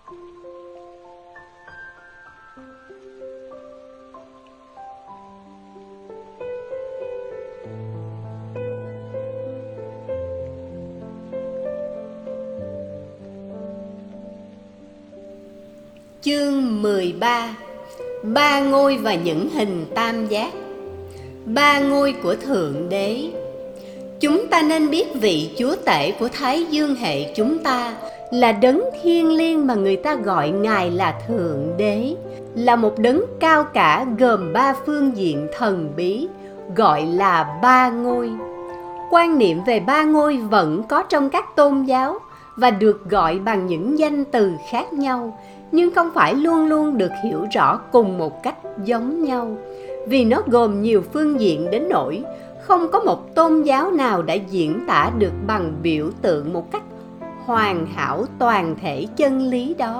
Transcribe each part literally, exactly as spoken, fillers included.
Chương mười ba. Ba ngôi và những hình tam giác. Ba ngôi của Thượng Đế. Chúng ta nên biết vị Chúa Tể của Thái Dương hệ chúng ta là đấng thiêng liêng mà người ta gọi Ngài là Thượng Đế, là một đấng cao cả gồm ba phương diện thần bí, gọi là ba ngôi. Quan niệm về ba ngôi vẫn có trong các tôn giáo và được gọi bằng những danh từ khác nhau, nhưng không phải luôn luôn được hiểu rõ cùng một cách giống nhau, vì nó gồm nhiều phương diện đến nỗi không có một tôn giáo nào đã diễn tả được bằng biểu tượng một cách hoàn hảo toàn thể chân lý đó.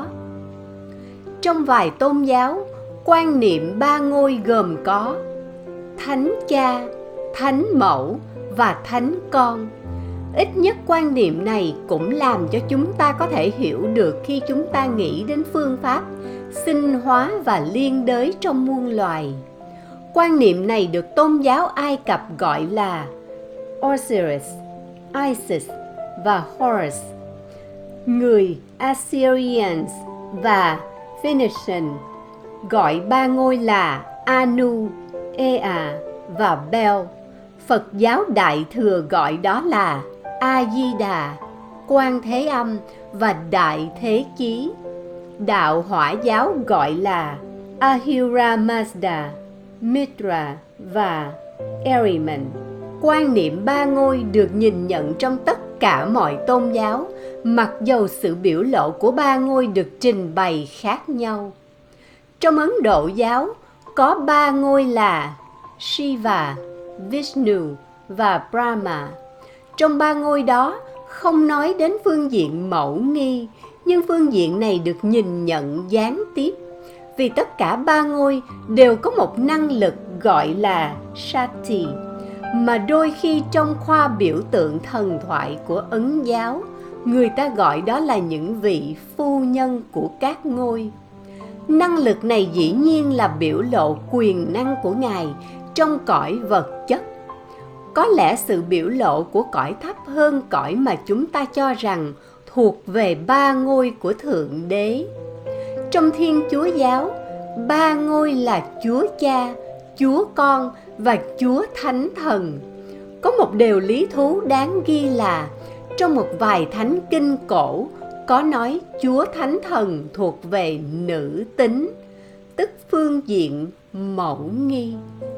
Trong vài tôn giáo, quan niệm ba ngôi gồm có Thánh Cha, Thánh Mẫu và Thánh Con. Ít nhất quan niệm này cũng làm cho chúng ta có thể hiểu được khi chúng ta nghĩ đến phương pháp sinh hóa và liên đới trong muôn loài. Quan niệm này được tôn giáo Ai Cập gọi là Osiris, Isis và Horus. Người Assyrians và Phoenician gọi ba ngôi là Anu, Ea và Bel. Phật giáo Đại Thừa gọi đó là A-di-đà, Quan Thế Âm và Đại Thế Chí. Đạo Hỏa giáo gọi là Ahura Mazda, Mitra và Ahriman. Quan niệm ba ngôi được nhìn nhận trong tất cả mọi tôn giáo, mặc dầu sự biểu lộ của ba ngôi được trình bày khác nhau. Trong Ấn Độ giáo có ba ngôi là Shiva, Vishnu và Brahma. Trong ba ngôi đó không nói đến phương diện mẫu nghi, nhưng phương diện này được nhìn nhận gián tiếp, vì tất cả ba ngôi đều có một năng lực gọi là Shakti, mà đôi khi trong khoa biểu tượng thần thoại của Ấn giáo, người ta gọi đó là những vị phu nhân của các ngôi. Năng lực này dĩ nhiên là biểu lộ quyền năng của Ngài trong cõi vật chất. Có lẽ sự biểu lộ của cõi thấp hơn cõi mà chúng ta cho rằng thuộc về ba ngôi của Thượng Đế. Trong Thiên Chúa giáo, ba ngôi là Chúa Cha, Chúa Con và Chúa Thánh Thần. Có một điều lý thú đáng ghi là trong một vài thánh kinh cổ có nói Chúa Thánh Thần thuộc về nữ tính, tức phương diện mẫu nghi.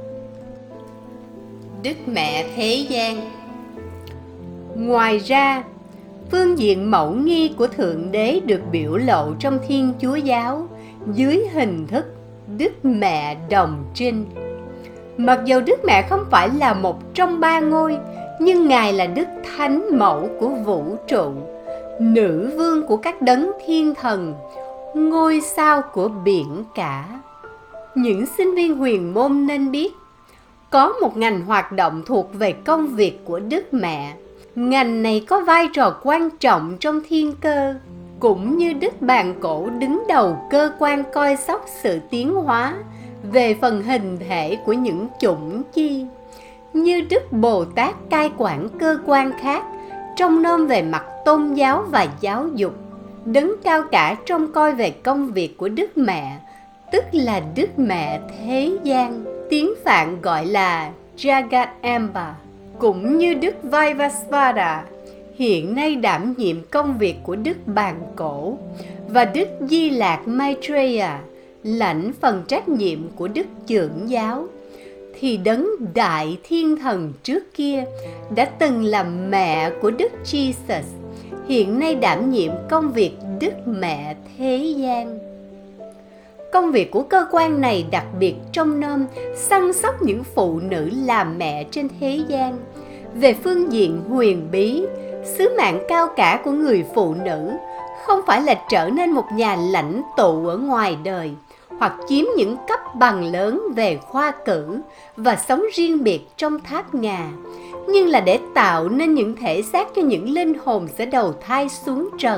Đức Mẹ Thế gian. Ngoài ra, phương diện mẫu nghi của Thượng Đế được biểu lộ trong Thiên Chúa giáo dưới hình thức Đức Mẹ Đồng Trinh. Mặc dù Đức Mẹ không phải là một trong ba ngôi, nhưng Ngài là Đức Thánh Mẫu của vũ trụ, nữ vương của các đấng thiên thần, ngôi sao của biển cả. Những sinh viên huyền môn nên biết, có một ngành hoạt động thuộc về công việc của Đức Mẹ. Ngành này có vai trò quan trọng trong thiên cơ, cũng như Đức Bàn Cổ đứng đầu cơ quan coi sóc sự tiến hóa về phần hình thể của những chủng chi, như Đức Bồ Tát cai quản cơ quan khác, trông nom về mặt tôn giáo và giáo dục. Đấng cao cả trông coi về công việc của Đức Mẹ, tức là Đức Mẹ Thế gian, tiếng Phạn gọi là Jagadamba, cũng như Đức Vaivasvara hiện nay đảm nhiệm công việc của Đức Bàn Cổ, và Đức Di Lạc Maitreya lãnh phần trách nhiệm của Đức Chưởng giáo, thì đấng Đại Thiên Thần trước kia đã từng làm mẹ của Đức Jesus, hiện nay đảm nhiệm công việc Đức Mẹ Thế gian. Công việc của cơ quan này đặc biệt trông nom săn sóc những phụ nữ làm mẹ trên thế gian. Về phương diện huyền bí, sứ mạng cao cả của người phụ nữ không phải là trở nên một nhà lãnh tụ ở ngoài đời, hoặc chiếm những cấp bằng lớn về khoa cử và sống riêng biệt trong tháp ngà, nhưng là để tạo nên những thể xác cho những linh hồn sẽ đầu thai xuống trần.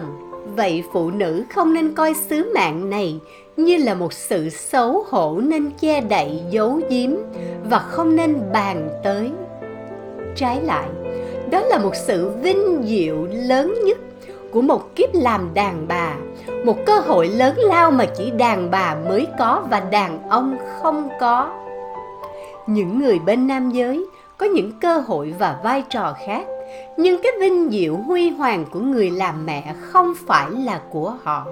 Vậy phụ nữ không nên coi sứ mạng này như là một sự xấu hổ nên che đậy giấu giếm và không nên bàn tới. Trái lại, đó là một sự vinh diệu lớn nhất của một kiếp làm đàn bà, một cơ hội lớn lao mà chỉ đàn bà mới có và đàn ông không có. Những người bên nam giới có những cơ hội và vai trò khác, nhưng cái vinh diệu huy hoàng của người làm mẹ không phải là của họ.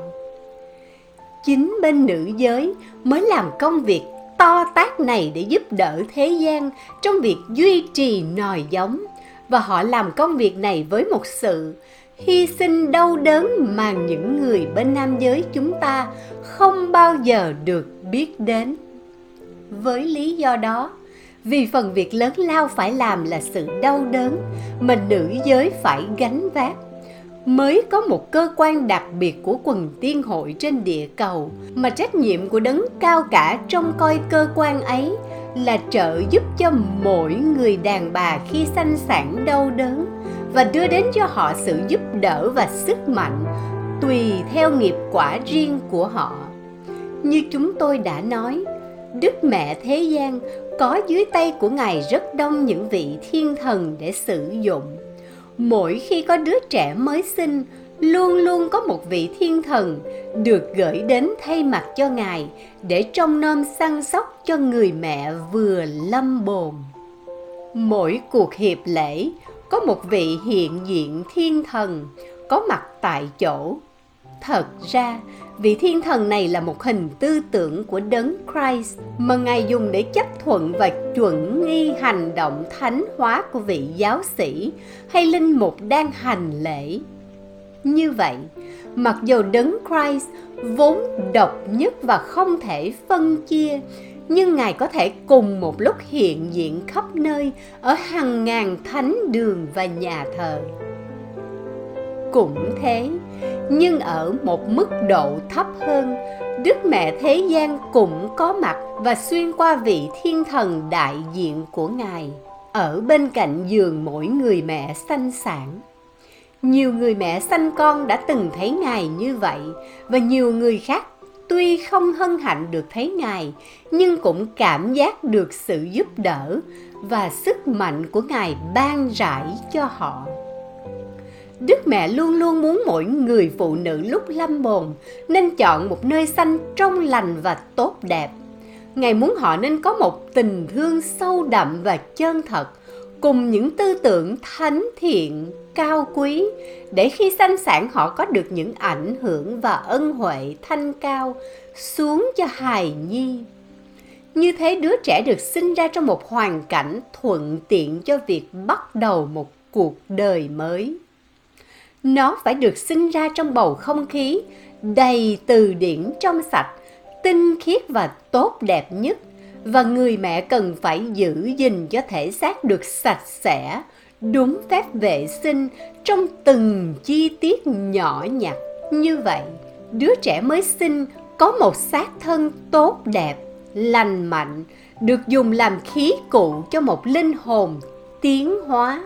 Chính bên nữ giới mới làm công việc to tát này để giúp đỡ thế gian trong việc duy trì nòi giống, và họ làm công việc này với một sự hy sinh đau đớn mà những người bên nam giới chúng ta không bao giờ được biết đến. Với lý do đó, vì phần việc lớn lao phải làm là sự đau đớn mà nữ giới phải gánh vác, mới có một cơ quan đặc biệt của quần tiên hội trên địa cầu mà trách nhiệm của đấng cao cả trông coi cơ quan ấy là trợ giúp cho mỗi người đàn bà khi sanh sản đau đớn và đưa đến cho họ sự giúp đỡ và sức mạnh tùy theo nghiệp quả riêng của họ. Như chúng tôi đã nói, Đức Mẹ Thế Gian có dưới tay của Ngài rất đông những vị thiên thần để sử dụng. Mỗi khi có đứa trẻ mới sinh, luôn luôn có một vị thiên thần được gửi đến thay mặt cho Ngài để trông nom săn sóc cho người mẹ vừa lâm bồn. Mỗi cuộc hiệp lễ có một vị hiện diện thiên thần có mặt tại chỗ. Thật ra, vị thiên thần này là một hình tư tưởng của Đấng Christ mà Ngài dùng để chấp thuận và chuẩn nghi hành động thánh hóa của vị giáo sĩ hay linh mục đang hành lễ. Như vậy, mặc dù Đấng Christ vốn độc nhất và không thể phân chia, nhưng Ngài có thể cùng một lúc hiện diện khắp nơi ở hàng ngàn thánh đường và nhà thờ. Cũng thế, nhưng ở một mức độ thấp hơn, Đức Mẹ Thế Gian cũng có mặt và xuyên qua vị thiên thần đại diện của Ngài, ở bên cạnh giường mỗi người mẹ sanh sản. Nhiều người mẹ sanh con đã từng thấy Ngài như vậy, và nhiều người khác tuy không hân hạnh được thấy Ngài, nhưng cũng cảm giác được sự giúp đỡ và sức mạnh của Ngài ban rãi cho họ. Đức Mẹ luôn luôn muốn mỗi người phụ nữ lúc lâm bồn nên chọn một nơi sanh trong lành và tốt đẹp. Ngài muốn họ nên có một tình thương sâu đậm và chân thật, cùng những tư tưởng thánh thiện, cao quý, để khi sanh sản họ có được những ảnh hưởng và ân huệ thanh cao xuống cho hài nhi. Như thế, đứa trẻ được sinh ra trong một hoàn cảnh thuận tiện cho việc bắt đầu một cuộc đời mới. Nó phải được sinh ra trong bầu không khí đầy từ điển trong sạch, tinh khiết và tốt đẹp nhất, và người mẹ cần phải giữ gìn cho thể xác được sạch sẽ, đúng phép vệ sinh trong từng chi tiết nhỏ nhặt. Như vậy, đứa trẻ mới sinh có một xác thân tốt đẹp, lành mạnh, được dùng làm khí cụ cho một linh hồn tiến hóa.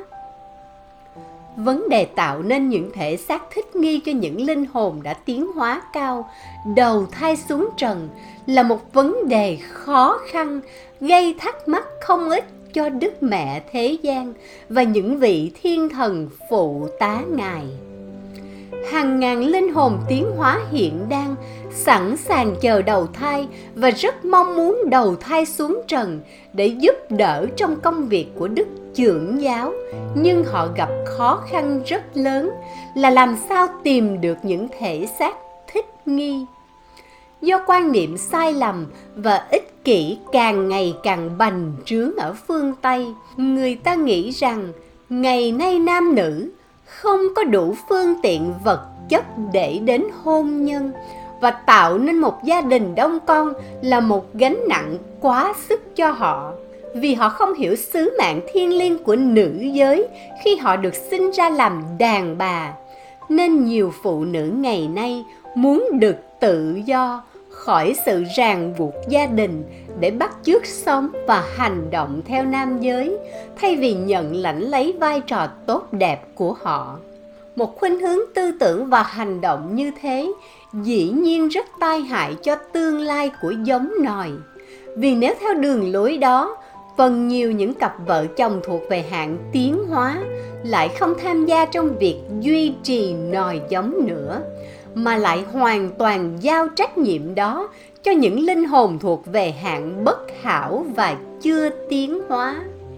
Vấn đề tạo nên những thể xác thích nghi cho những linh hồn đã tiến hóa cao, đầu thai xuống trần, là một vấn đề khó khăn, gây thắc mắc không ít cho Đức Mẹ Thế Gian và những vị thiên thần phụ tá Ngài. Hàng ngàn linh hồn tiến hóa hiện đang sẵn sàng chờ đầu thai và rất mong muốn đầu thai xuống trần để giúp đỡ trong công việc của Đức Chưởng Giáo, nhưng họ gặp khó khăn rất lớn là làm sao tìm được những thể xác thích nghi. Do quan niệm sai lầm và ích kỷ càng ngày càng bành trướng ở phương Tây, người ta nghĩ rằng ngày nay nam nữ không có đủ phương tiện vật chất để đến hôn nhân, và tạo nên một gia đình đông con là một gánh nặng quá sức cho họ, vì họ không hiểu sứ mạng thiêng liêng của nữ giới khi họ được sinh ra làm đàn bà. Nên nhiều phụ nữ ngày nay muốn được tự do khỏi sự ràng buộc gia đình để bắt chước sống và hành động theo nam giới, thay vì nhận lãnh lấy vai trò tốt đẹp của họ. Một khuynh hướng tư tưởng và hành động như thế dĩ nhiên rất tai hại cho tương lai của giống nòi. Vì nếu theo đường lối đó, phần nhiều những cặp vợ chồng thuộc về hạng tiến hóa lại không tham gia trong việc duy trì nòi giống nữa, mà lại hoàn toàn giao trách nhiệm đó cho những linh hồn thuộc về hạng bất hảo và chưa tiến hóa.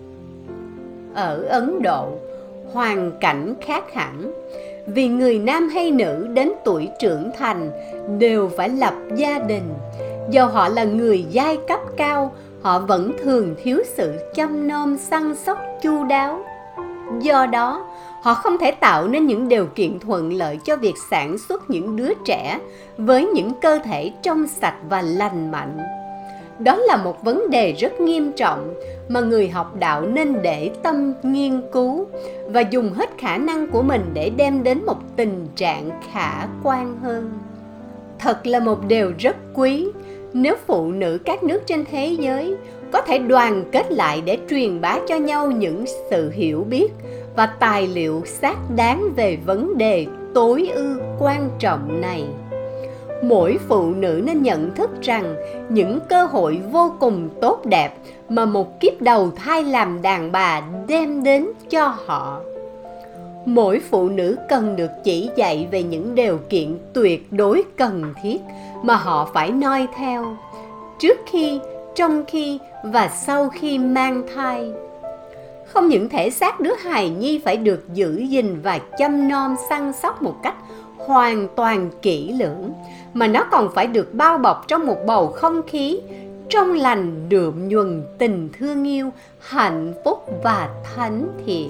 Ở Ấn Độ, hoàn cảnh khác hẳn, vì người nam hay nữ đến tuổi trưởng thành đều phải lập gia đình. Do họ là người giai cấp cao, họ vẫn thường thiếu sự chăm nom săn sóc chu đáo. Do đó, họ không thể tạo nên những điều kiện thuận lợi cho việc sản xuất những đứa trẻ với những cơ thể trong sạch và lành mạnh. Đó là một vấn đề rất nghiêm trọng mà người học đạo nên để tâm nghiên cứu và dùng hết khả năng của mình để đem đến một tình trạng khả quan hơn. Thật là một điều rất quý nếu phụ nữ các nước trên thế giới có thể đoàn kết lại để truyền bá cho nhau những sự hiểu biết và tài liệu xác đáng về vấn đề tối ưu quan trọng này. Mỗi phụ nữ nên nhận thức rằng những cơ hội vô cùng tốt đẹp mà một kiếp đầu thai làm đàn bà đem đến cho họ. Mỗi phụ nữ cần được chỉ dạy về những điều kiện tuyệt đối cần thiết mà họ phải noi theo trước khi, trong khi và sau khi mang thai. Không những thể xác đứa hài nhi phải được giữ gìn và chăm nom săn sóc một cách hoàn toàn kỹ lưỡng, mà nó còn phải được bao bọc trong một bầu không khí trong lành đượm nhuần tình thương yêu, hạnh phúc và thánh thiện.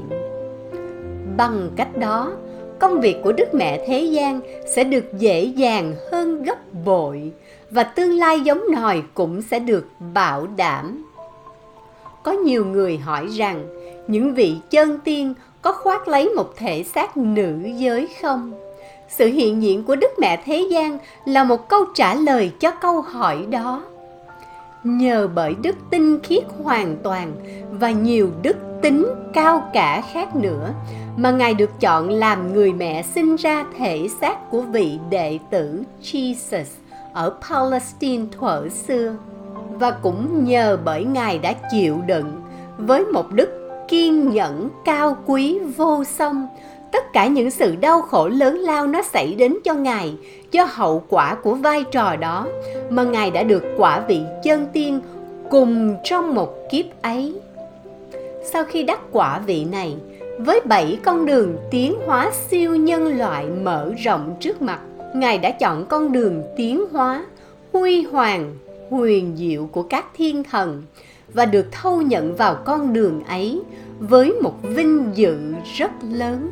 Bằng cách đó, công việc của Đức Mẹ Thế Gian sẽ được dễ dàng hơn gấp bội và tương lai giống nòi cũng sẽ được bảo đảm. Có nhiều người hỏi rằng những vị chân tiên có khoác lấy một thể xác nữ giới không? Sự hiện diện của Đức Mẹ Thế Gian là một câu trả lời cho câu hỏi đó. Nhờ bởi đức tinh khiết hoàn toàn và nhiều đức tính cao cả khác nữa mà Ngài được chọn làm người mẹ sinh ra thể xác của vị đệ tử Jesus ở Palestine thuở xưa. Và cũng nhờ bởi Ngài đã chịu đựng với một đức kiên nhẫn cao quý vô song tất cả những sự đau khổ lớn lao nó xảy đến cho Ngài do hậu quả của vai trò đó mà Ngài đã được quả vị chân tiên cùng trong một kiếp ấy. Sau khi đắc quả vị này, với bảy con đường tiến hóa siêu nhân loại mở rộng trước mặt, Ngài đã chọn con đường tiến hóa huy hoàng, huyền diệu của các thiên thần và được thâu nhận vào con đường ấy với một vinh dự rất lớn.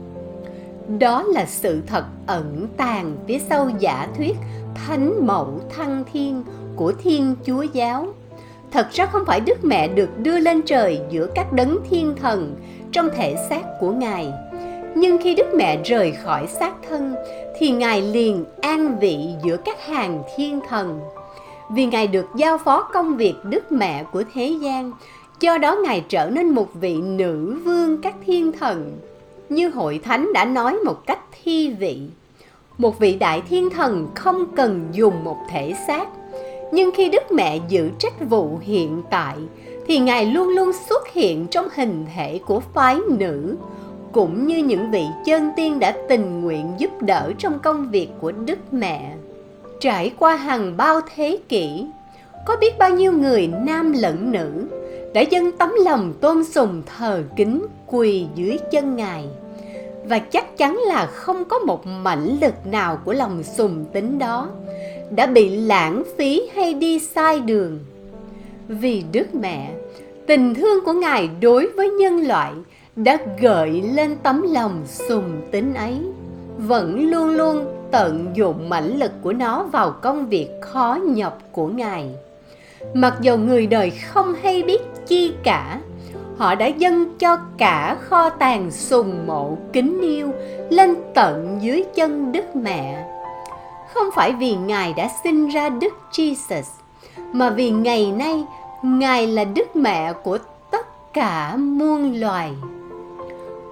Đó là sự thật ẩn tàng phía sau giả thuyết thánh mẫu thăng thiên của Thiên Chúa Giáo. Thật ra không phải Đức Mẹ được đưa lên trời giữa các đấng thiên thần trong thể xác của Ngài. Nhưng khi Đức Mẹ rời khỏi xác thân thì Ngài liền an vị giữa các hàng thiên thần. Vì Ngài được giao phó công việc Đức Mẹ của thế gian, do đó Ngài trở nên một vị nữ vương các thiên thần. Như Hội Thánh đã nói một cách thi vị, một vị đại thiên thần không cần dùng một thể xác. Nhưng khi Đức Mẹ giữ trách vụ hiện tại, thì Ngài luôn luôn xuất hiện trong hình thể của phái nữ, cũng như những vị chân tiên đã tình nguyện giúp đỡ trong công việc của Đức Mẹ. Trải qua hàng bao thế kỷ, có biết bao nhiêu người nam lẫn nữ đã dâng tấm lòng tôn sùng thờ kính quỳ dưới chân Ngài. Và chắc chắn là không có một mãnh lực nào của lòng sùng tín đó đã bị lãng phí hay đi sai đường. Vì Đức Mẹ, tình thương của Ngài đối với nhân loại đã gợi lên tấm lòng sùng tín ấy, vẫn luôn luôn tận dụng mãnh lực của nó vào công việc khó nhọc của Ngài. Mặc dầu người đời không hay biết chi cả, họ đã dâng cho cả kho tàng sùng mộ kính yêu lên tận dưới chân Đức Mẹ. Không phải vì Ngài đã sinh ra Đức Jesus, mà vì ngày nay Ngài là Đức Mẹ của tất cả muôn loài.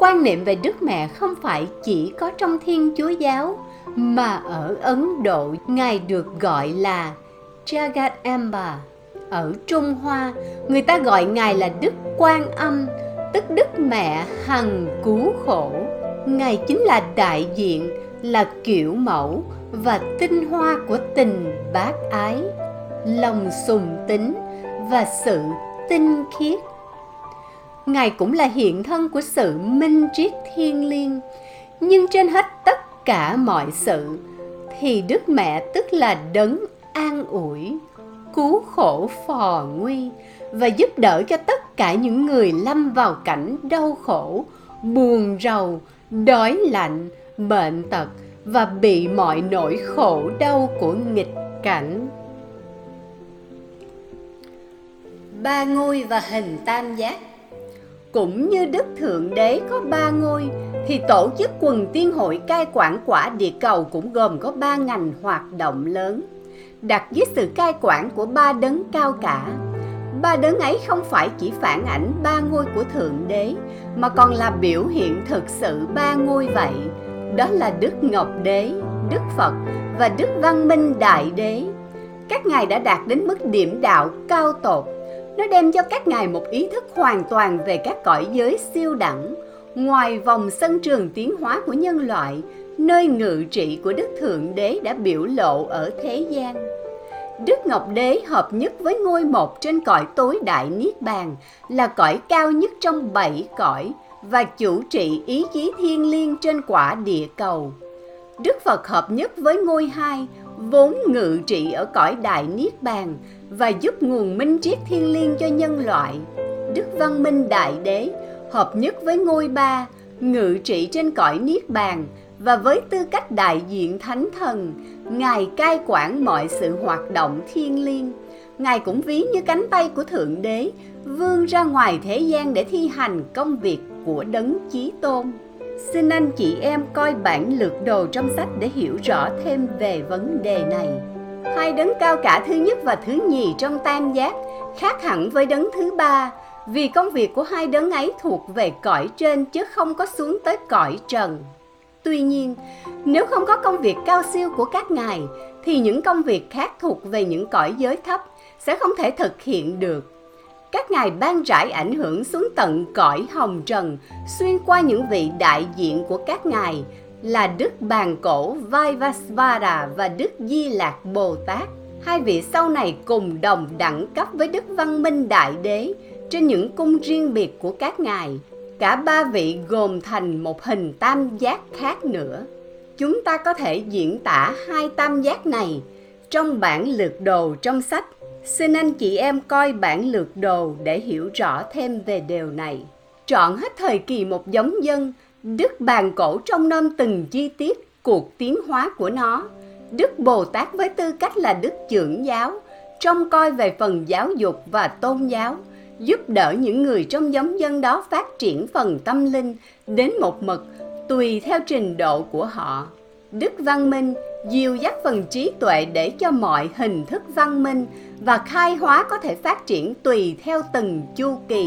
Quan niệm về Đức Mẹ không phải chỉ có trong Thiên Chúa giáo, mà ở Ấn Độ Ngài được gọi là Jagadamba. Ở Trung Hoa, người ta gọi Ngài là Đức Quan Âm, tức Đức Mẹ hằng cứu khổ. Ngài chính là đại diện, là kiểu mẫu và tinh hoa của tình bác ái, lòng sùng tín và sự tinh khiết. Ngài cũng là hiện thân của sự minh triết thiêng liêng. Nhưng trên hết tất cả mọi sự thì Đức Mẹ tức là đấng an ủi, cứu khổ phò nguy và giúp đỡ cho tất cả những người lâm vào cảnh đau khổ, buồn rầu, đói lạnh, bệnh tật và bị mọi nỗi khổ đau của nghịch cảnh. Ba ngôi và hình tam giác. Cũng như Đức Thượng Đế có ba ngôi, thì tổ chức quần tiên hội cai quản quả địa cầu cũng gồm có ba ngành hoạt động lớn, đặt dưới sự cai quản của ba đấng cao cả. Ba đấng ấy không phải chỉ phản ảnh ba ngôi của Thượng Đế, mà còn là biểu hiện thực sự ba ngôi vậy. Đó là Đức Ngọc Đế, Đức Phật và Đức Văn Minh Đại Đế. Các ngài đã đạt đến mức điểm đạo cao tột. Nó đem cho các ngài một ý thức hoàn toàn về các cõi giới siêu đẳng, ngoài vòng sân trường tiến hóa của nhân loại, nơi ngự trị của Đức Thượng Đế đã biểu lộ ở thế gian. Đức Ngọc Đế hợp nhất với ngôi một trên cõi tối đại Niết Bàn, là cõi cao nhất trong bảy cõi, và chủ trị ý chí thiêng liêng trên quả địa cầu. Đức Phật hợp nhất với ngôi hai, vốn ngự trị ở cõi đại Niết Bàn và giúp nguồn minh triết thiêng liêng cho nhân loại. Đức Văn Minh Đại Đế hợp nhất với ngôi ba, ngự trị trên cõi Niết Bàn và với tư cách đại diện Thánh Thần, Ngài cai quản mọi sự hoạt động thiêng liêng. Ngài cũng ví như cánh tay của Thượng Đế, vươn ra ngoài thế gian để thi hành công việc của Đấng Chí Tôn. Xin anh chị em coi bản lược đồ trong sách để hiểu rõ thêm về vấn đề này. Hai đấng cao cả thứ nhất và thứ nhì trong tam giác khác hẳn với đấng thứ ba, vì công việc của hai đấng ấy thuộc về cõi trên chứ không có xuống tới cõi trần. Tuy nhiên, nếu không có công việc cao siêu của các ngài, thì những công việc khác thuộc về những cõi giới thấp sẽ không thể thực hiện được. Các ngài ban rải ảnh hưởng xuống tận cõi hồng trần, xuyên qua những vị đại diện của các ngài là Đức Bàn Cổ Vaivasvara và Đức Di Lạc Bồ Tát. Hai vị sau này cùng đồng đẳng cấp với Đức Văn Minh Đại Đế trên những cung riêng biệt của các ngài. Cả ba vị gồm thành một hình tam giác khác nữa. Chúng ta có thể diễn tả hai tam giác này trong bản lược đồ trong sách. Xin anh chị em coi bản lược đồ để hiểu rõ thêm về điều này. Trọn hết thời kỳ một giống dân, Đức Bàn Cổ trông nom từng chi tiết cuộc tiến hóa của nó. Đức Bồ Tát với tư cách là Đức Chưởng Giáo, trông coi về phần giáo dục và tôn giáo, giúp đỡ những người trong giống dân đó phát triển phần tâm linh đến một mực tùy theo trình độ của họ. Đức Văn Minh dìu dắt phần trí tuệ để cho mọi hình thức văn minh và khai hóa có thể phát triển tùy theo từng chu kỳ.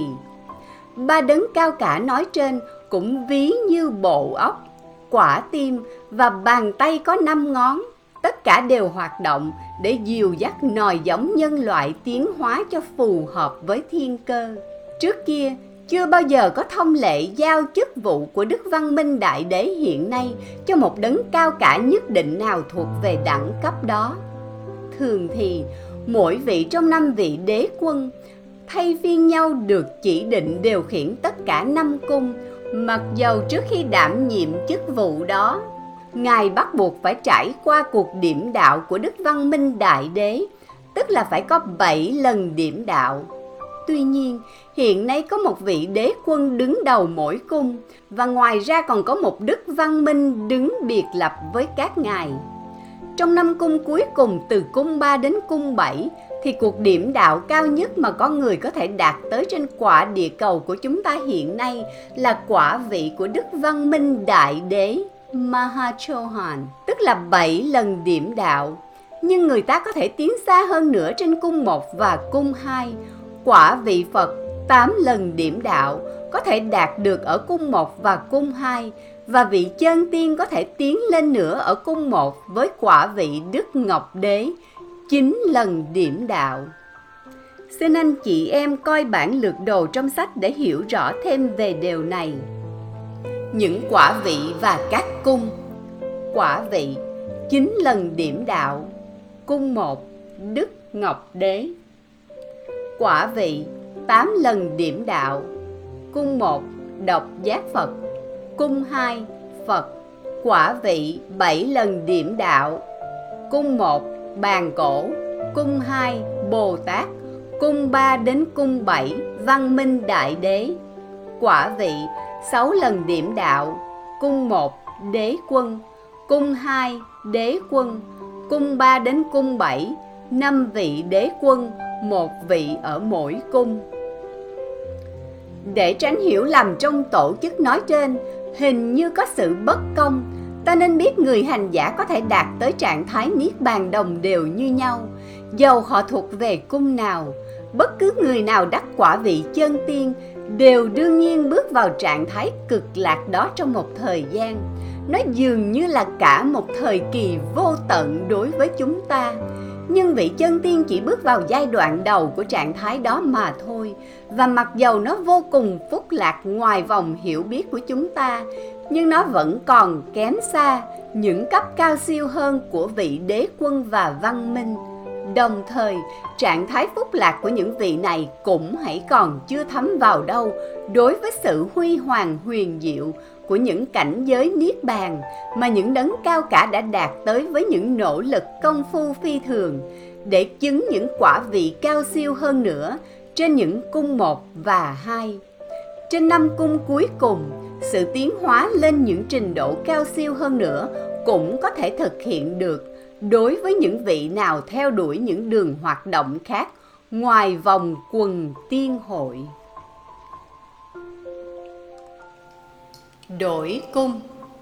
Ba đấng cao cả nói trên cũng ví như bộ óc, quả tim và bàn tay có năm ngón. Tất cả đều hoạt động để dìu dắt nòi giống nhân loại tiến hóa cho phù hợp với thiên cơ. Trước kia, chưa bao giờ có thông lệ giao chức vụ của Đức Văn Minh Đại Đế hiện nay cho một đấng cao cả nhất định nào thuộc về đẳng cấp đó. Thường thì, mỗi vị trong năm vị đế quân thay phiên nhau được chỉ định điều khiển tất cả năm cung, mặc dầu trước khi đảm nhiệm chức vụ đó, Ngài bắt buộc phải trải qua cuộc điểm đạo của Đức Văn Minh Đại Đế, tức là phải có bảy lần điểm đạo. Tuy nhiên, hiện nay có một vị đế quân đứng đầu mỗi cung, và ngoài ra còn có một Đức Văn Minh đứng biệt lập với các ngài. Trong năm cung cuối cùng từ cung ba đến cung bảy, thì cuộc điểm đạo cao nhất mà có người có thể đạt tới trên quả địa cầu của chúng ta hiện nay là quả vị của Đức Văn Minh Đại Đế Mahachohan, tức là bảy lần điểm đạo. Nhưng người ta có thể tiến xa hơn nữa trên cung một và cung hai, quả vị Phật tám lần điểm đạo, có thể đạt được ở cung một và cung hai, và vị chân tiên có thể tiến lên nữa ở cung một với quả vị Đức Ngọc Đế, chín lần điểm đạo. Xin anh chị em coi bản lược đồ trong sách để hiểu rõ thêm về điều này. Những quả vị và các cung. Quả vị chín lần điểm đạo. Cung một Đức Ngọc Đế. Quả vị tám lần điểm đạo. Cung một Độc Giác Phật. Cung hai Phật. Quả vị bảy lần điểm đạo. Cung một Bàn Cổ. Cung hai Bồ Tát. Cung ba đến cung bảy Văn Minh Đại Đế. Quả vị sáu lần điểm đạo. Cung một Đế Quân. Cung hai Đế Quân. Cung ba đến cung bảy năm vị Đế Quân, một vị ở mỗi cung. Để tránh hiểu lầm trong tổ chức nói trên, hình như có sự bất công, ta nên biết người hành giả có thể đạt tới trạng thái niết bàn đồng đều như nhau, dầu họ thuộc về cung nào. Bất cứ người nào đắc quả vị chân tiên đều đương nhiên bước vào trạng thái cực lạc đó trong một thời gian. Nó dường như là cả một thời kỳ vô tận đối với chúng ta. Nhưng vị chân tiên chỉ bước vào giai đoạn đầu của trạng thái đó mà thôi. Và mặc dầu nó vô cùng phúc lạc ngoài vòng hiểu biết của chúng ta, nhưng nó vẫn còn kém xa những cấp cao siêu hơn của vị Đế Quân và Văn Minh. Đồng thời, trạng thái phúc lạc của những vị này cũng hãy còn chưa thấm vào đâu đối với sự huy hoàng huyền diệu của những cảnh giới niết bàn mà những đấng cao cả đã đạt tới với những nỗ lực công phu phi thường để chứng những quả vị cao siêu hơn nữa trên những cung một và hai. Trên năm cung cuối cùng, sự tiến hóa lên những trình độ cao siêu hơn nữa cũng có thể thực hiện được đối với những vị nào theo đuổi những đường hoạt động khác ngoài vòng quần tiên hội. Đổi cung.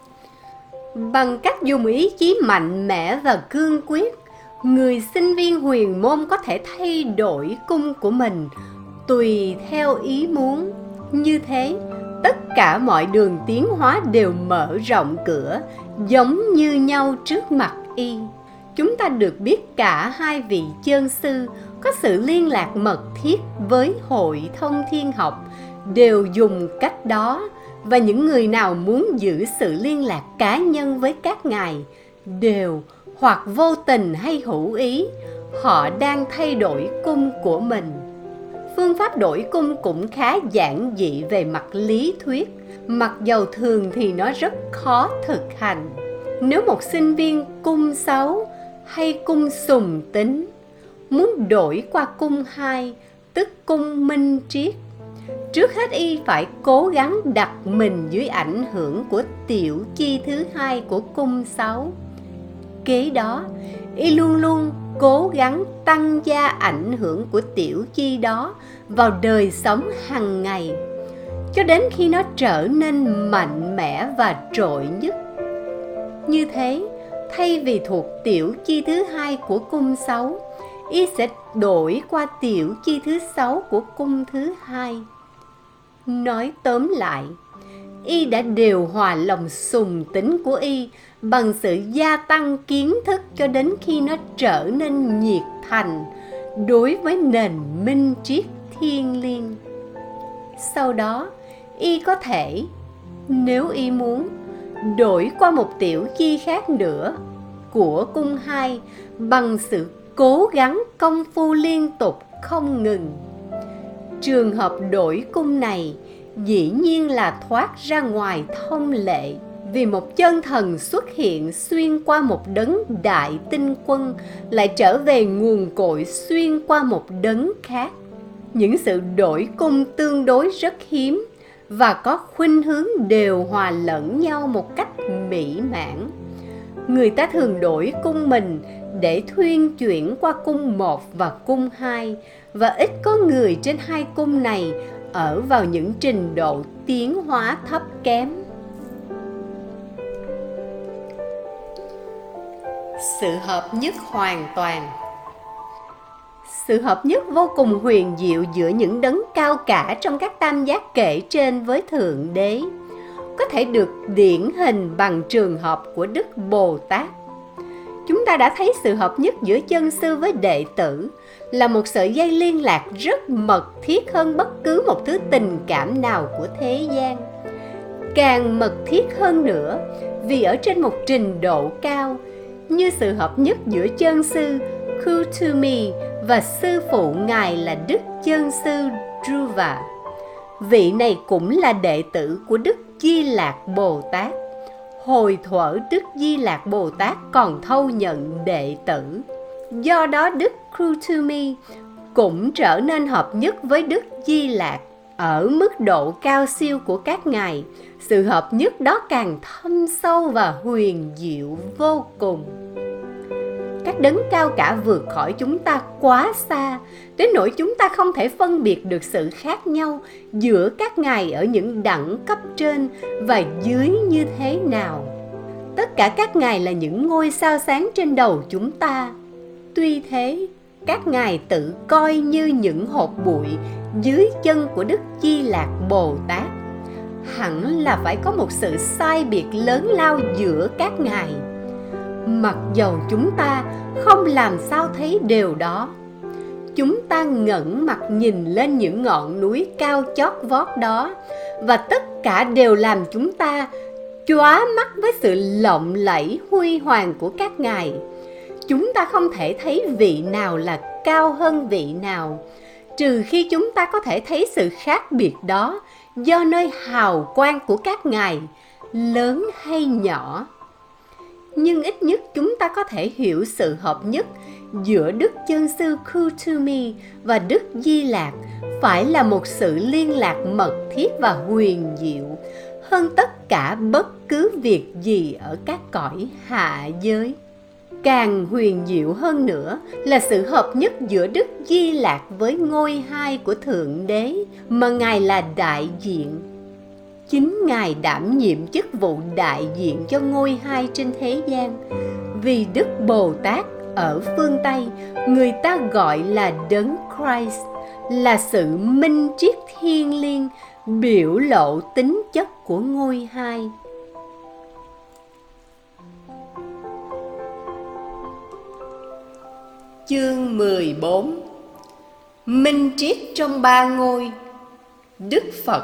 Bằng cách dùng ý chí mạnh mẽ và cương quyết, người sinh viên huyền môn có thể thay đổi cung của mình tùy theo ý muốn. Như thế, tất cả mọi đường tiến hóa đều mở rộng cửa, giống như nhau trước mặt y. Chúng ta được biết cả hai vị chân sư có sự liên lạc mật thiết với hội thông thiên học đều dùng cách đó, và những người nào muốn giữ sự liên lạc cá nhân với các ngài đều hoặc vô tình hay hữu ý, họ đang thay đổi cung của mình. Phương pháp đổi cung cũng khá giản dị về mặt lý thuyết, mặc dầu thường thì nó rất khó thực hành. Nếu một sinh viên cung sáu hay cung sùng tính muốn đổi qua cung hai, tức cung minh triết, trước hết y phải cố gắng đặt mình dưới ảnh hưởng của tiểu chi thứ hai của cung sáu. Kế đó, y luôn luôn cố gắng tăng gia ảnh hưởng của tiểu chi đó vào đời sống hàng ngày, cho đến khi nó trở nên mạnh mẽ và trội nhất. Như thế, thay vì thuộc tiểu chi thứ hai của cung sáu, y sẽ đổi qua tiểu chi thứ sáu của cung thứ hai. Nói tóm lại, y đã điều hòa lòng sùng tính của y bằng sự gia tăng kiến thức cho đến khi nó trở nên nhiệt thành đối với nền minh triết thiêng liêng. Sau đó, y có thể, nếu y muốn, đổi qua một tiểu chi khác nữa của cung hai bằng sự cố gắng công phu liên tục không ngừng. Trường hợp đổi cung này dĩ nhiên là thoát ra ngoài thông lệ, vì một chân thần xuất hiện xuyên qua một đấng đại tinh quân lại trở về nguồn cội xuyên qua một đấng khác. Những sự đổi cung tương đối rất hiếm và có khuynh hướng đều hòa lẫn nhau một cách mỹ mãn. Người ta thường đổi cung mình để thuyên chuyển qua cung một và cung hai, và ít có người trên hai cung này ở vào những trình độ tiến hóa thấp kém. Sự hợp nhất hoàn toàn. Sự hợp nhất vô cùng huyền diệu giữa những đấng cao cả trong các tam giác kể trên với Thượng Đế có thể được điển hình bằng trường hợp của Đức Bồ Tát. Chúng ta đã thấy sự hợp nhất giữa chân sư với đệ tử là một sợi dây liên lạc rất mật thiết hơn bất cứ một thứ tình cảm nào của thế gian. Càng mật thiết hơn nữa vì ở trên một trình độ cao, như sự hợp nhất giữa chân sư Kuthumi và sư phụ Ngài là Đức Chân sư Dhruva. Vị này cũng là đệ tử của Đức Di Lạc Bồ Tát. Hồi thuở Đức Di Lạc Bồ Tát còn thâu nhận đệ tử. Do đó Đức Kuthumi cũng trở nên hợp nhất với Đức Di Lạc. Ở mức độ cao siêu của các ngài, sự hợp nhất đó càng thâm sâu và huyền diệu vô cùng. Các đấng cao cả vượt khỏi chúng ta quá xa, đến nỗi chúng ta không thể phân biệt được sự khác nhau giữa các ngài ở những đẳng cấp trên và dưới như thế nào. Tất cả các ngài là những ngôi sao sáng trên đầu chúng ta. Tuy thế, các ngài tự coi như những hột bụi dưới chân của Đức Di Lạc Bồ Tát. Hẳn là phải có một sự sai biệt lớn lao giữa các ngài, mặc dầu chúng ta không làm sao thấy điều đó. Chúng ta ngẩng mặt nhìn lên những ngọn núi cao chót vót đó, và tất cả đều làm chúng ta chóa mắt với sự lộng lẫy huy hoàng của các ngài. Chúng ta không thể thấy vị nào là cao hơn vị nào, trừ khi chúng ta có thể thấy sự khác biệt đó do nơi hào quang của các ngài, lớn hay nhỏ. Nhưng ít nhất chúng ta có thể hiểu sự hợp nhất giữa Đức Chân sư Kuthumi và Đức Di Lạc phải là một sự liên lạc mật thiết và huyền diệu hơn tất cả bất cứ việc gì ở các cõi hạ giới. Càng huyền diệu hơn nữa là sự hợp nhất giữa Đức Di Lạc với ngôi hai của Thượng Đế mà Ngài là đại diện. Chính Ngài đảm nhiệm chức vụ đại diện cho ngôi hai trên thế gian. Vì Đức Bồ Tát ở phương Tây, người ta gọi là Đấng Christ, là sự minh triết thiêng liêng, biểu lộ tính chất của ngôi hai. Chương mười bốn. Minh triết trong ba ngôi. Đức Phật.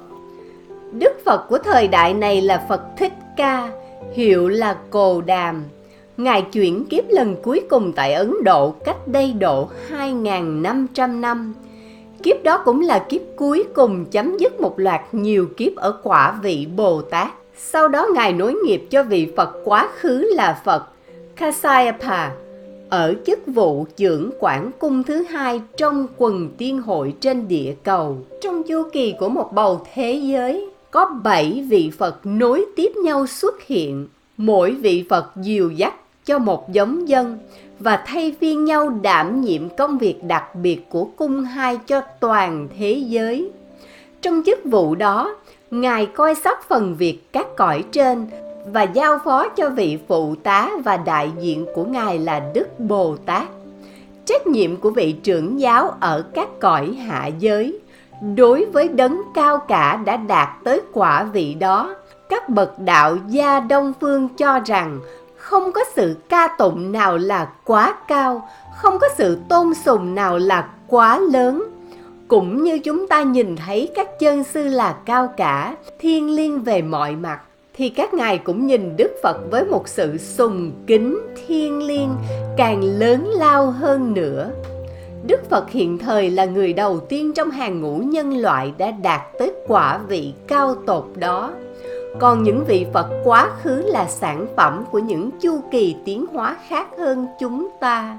Đức Phật của thời đại này là Phật Thích Ca, hiệu là Cồ Đàm. Ngài chuyển kiếp lần cuối cùng tại Ấn Độ cách đây độ hai nghìn năm trăm năm. Kiếp đó cũng là kiếp cuối cùng chấm dứt một loạt nhiều kiếp ở quả vị Bồ Tát. Sau đó Ngài nối nghiệp cho vị Phật quá khứ là Phật Kasyapa, ở chức vụ trưởng quản cung thứ hai trong quần tiên hội trên địa cầu. Trong chu kỳ của một bầu thế giới, có bảy vị Phật nối tiếp nhau xuất hiện. Mỗi vị Phật dìu dắt cho một giống dân và thay phiên nhau đảm nhiệm công việc đặc biệt của cung hai cho toàn thế giới. Trong chức vụ đó, Ngài coi sóc phần việc các cõi trên và giao phó cho vị phụ tá và đại diện của Ngài là Đức Bồ Tát. Trách nhiệm của vị trưởng giáo ở các cõi hạ giới đối với đấng cao cả đã đạt tới quả vị đó. Các bậc đạo gia Đông phương cho rằng không có sự ca tụng nào là quá cao, không có sự tôn sùng nào là quá lớn. Cũng như chúng ta nhìn thấy các chân sư là cao cả, thiêng liêng về mọi mặt, thì các ngài cũng nhìn Đức Phật với một sự sùng kính thiêng liêng càng lớn lao hơn nữa. Đức Phật hiện thời là người đầu tiên trong hàng ngũ nhân loại đã đạt tới quả vị cao tột đó. Còn những vị Phật quá khứ là sản phẩm của những chu kỳ tiến hóa khác hơn chúng ta.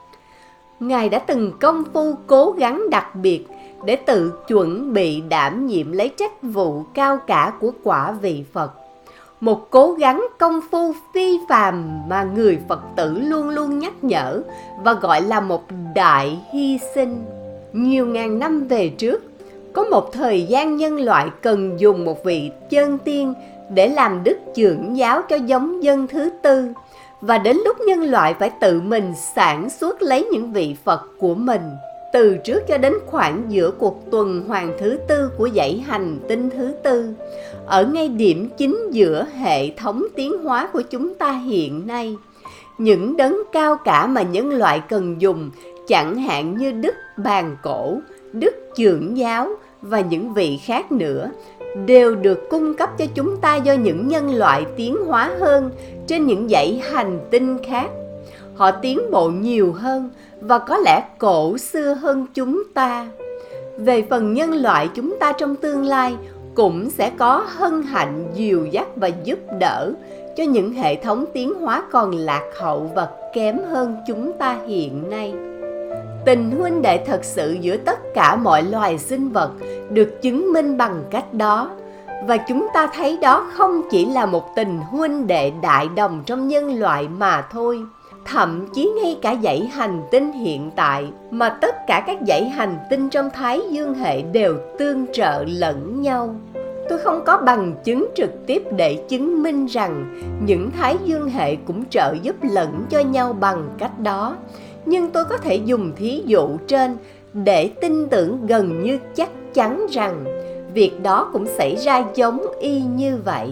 Ngài đã từng công phu cố gắng đặc biệt để tự chuẩn bị đảm nhiệm lấy trách vụ cao cả của quả vị Phật. Một cố gắng công phu phi phàm mà người Phật tử luôn luôn nhắc nhở và gọi là một đại hy sinh. Nhiều ngàn năm về trước, có một thời gian nhân loại cần dùng một vị chân tiên để làm đức trưởng giáo cho giống dân thứ tư, và đến lúc nhân loại phải tự mình sản xuất lấy những vị Phật của mình. Từ trước cho đến khoảng giữa cuộc tuần hoàn thứ tư của dãy hành tinh thứ tư, ở ngay điểm chính giữa hệ thống tiến hóa của chúng ta hiện nay, những đấng cao cả mà nhân loại cần dùng, chẳng hạn như Đức Bàn Cổ, Đức Chưởng Giáo và những vị khác nữa, đều được cung cấp cho chúng ta do những nhân loại tiến hóa hơn trên những dãy hành tinh khác. Họ tiến bộ nhiều hơn và có lẽ cổ xưa hơn chúng ta. Về phần nhân loại chúng ta trong tương lai cũng sẽ có hân hạnh dìu dắt và giúp đỡ cho những hệ thống tiến hóa còn lạc hậu và kém hơn chúng ta hiện nay. Tình huynh đệ thật sự giữa tất cả mọi loài sinh vật được chứng minh bằng cách đó, và chúng ta thấy đó không chỉ là một tình huynh đệ đại đồng trong nhân loại mà thôi. Thậm chí ngay cả dãy hành tinh hiện tại, mà tất cả các dãy hành tinh trong Thái Dương hệ đều tương trợ lẫn nhau. Tôi không có bằng chứng trực tiếp để chứng minh rằng những Thái Dương hệ cũng trợ giúp lẫn cho nhau bằng cách đó, nhưng tôi có thể dùng thí dụ trên để tin tưởng gần như chắc chắn rằng việc đó cũng xảy ra giống y như vậy.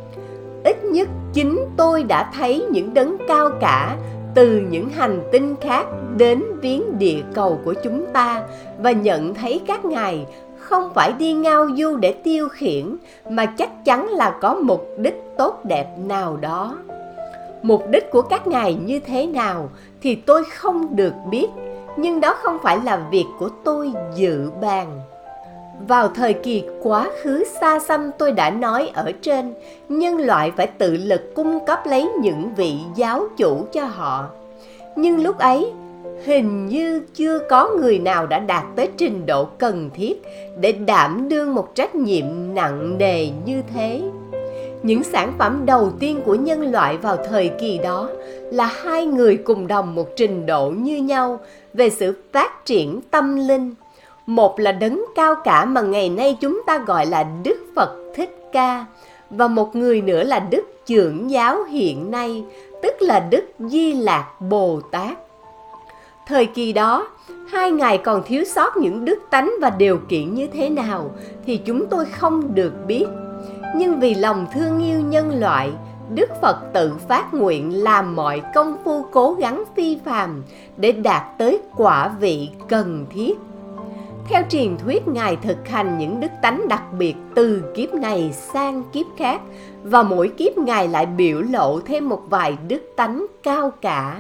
Ít nhất chính tôi đã thấy những đấng cao cả từ những hành tinh khác đến viếng địa cầu của chúng ta và nhận thấy các ngài không phải đi ngao du để tiêu khiển, mà chắc chắn là có mục đích tốt đẹp nào đó. Mục đích của các ngài như thế nào thì tôi không được biết, nhưng đó không phải là việc của tôi dự bàn. Vào thời kỳ quá khứ xa xăm tôi đã nói ở trên, nhân loại phải tự lực cung cấp lấy những vị giáo chủ cho họ. Nhưng lúc ấy, hình như chưa có người nào đã đạt tới trình độ cần thiết để đảm đương một trách nhiệm nặng nề như thế. Những sản phẩm đầu tiên của nhân loại vào thời kỳ đó là hai người cùng đồng một trình độ như nhau về sự phát triển tâm linh. Một là đấng cao cả mà ngày nay chúng ta gọi là Đức Phật Thích Ca, và một người nữa là Đức Chưởng Giáo hiện nay, tức là Đức Di Lạc Bồ Tát. Thời kỳ đó, hai ngài còn thiếu sót những đức tánh và điều kiện như thế nào thì chúng tôi không được biết. Nhưng vì lòng thương yêu nhân loại, Đức Phật tự phát nguyện làm mọi công phu cố gắng phi phàm để đạt tới quả vị cần thiết. Theo truyền thuyết, ngài thực hành những đức tánh đặc biệt từ kiếp này sang kiếp khác, và mỗi kiếp ngài lại biểu lộ thêm một vài đức tánh cao cả.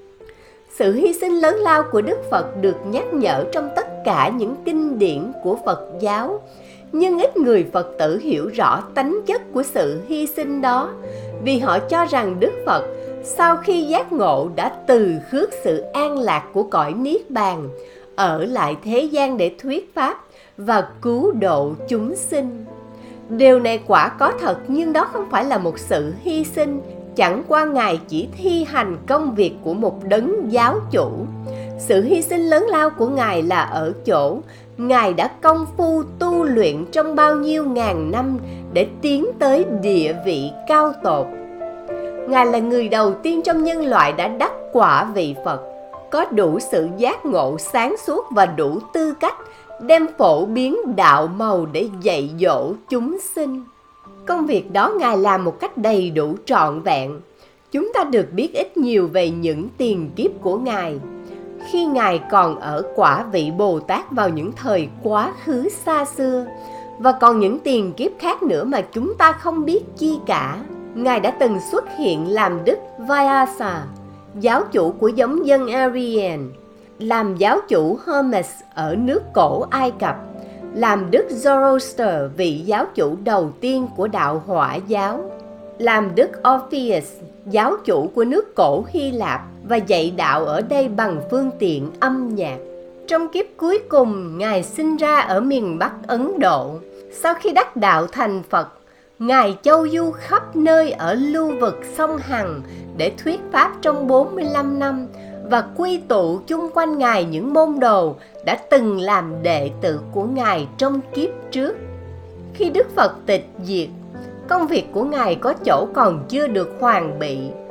Sự hy sinh lớn lao của Đức Phật được nhắc nhở trong tất cả những kinh điển của Phật giáo, nhưng ít người Phật tử hiểu rõ tánh chất của sự hy sinh đó, vì họ cho rằng Đức Phật sau khi giác ngộ đã từ khước sự an lạc của cõi Niết Bàn, ở lại thế gian để thuyết pháp và cứu độ chúng sinh. Điều này quả có thật, nhưng đó không phải là một sự hy sinh. Chẳng qua ngài chỉ thi hành công việc của một đấng giáo chủ. Sự hy sinh lớn lao của ngài là ở chỗ ngài đã công phu tu luyện trong bao nhiêu ngàn năm để tiến tới địa vị cao tột. Ngài là người đầu tiên trong nhân loại đã đắc quả vị Phật, có đủ sự giác ngộ sáng suốt và đủ tư cách đem phổ biến đạo màu để dạy dỗ chúng sinh. Công việc đó ngài làm một cách đầy đủ trọn vẹn. Chúng ta được biết ít nhiều về những tiền kiếp của ngài, khi ngài còn ở quả vị Bồ Tát vào những thời quá khứ xa xưa, và còn những tiền kiếp khác nữa mà chúng ta không biết chi cả. Ngài đã từng xuất hiện làm Đức Vyasa, giáo chủ của giống dân Aryan, làm giáo chủ Hermes ở nước cổ Ai Cập, làm Đức Zoroaster, vị giáo chủ đầu tiên của đạo Hỏa giáo, làm Đức Orpheus, giáo chủ của nước cổ Hy Lạp, và dạy đạo ở đây bằng phương tiện âm nhạc. Trong kiếp cuối cùng, ngài sinh ra ở miền Bắc Ấn Độ. Sau khi đắc đạo thành Phật, ngài châu du khắp nơi ở lưu vực sông Hằng để thuyết pháp trong bốn mươi lăm năm, và quy tụ chung quanh ngài những môn đồ đã từng làm đệ tử của ngài trong kiếp trước. Khi Đức Phật tịch diệt, công việc của ngài có chỗ còn chưa được hoàn bị.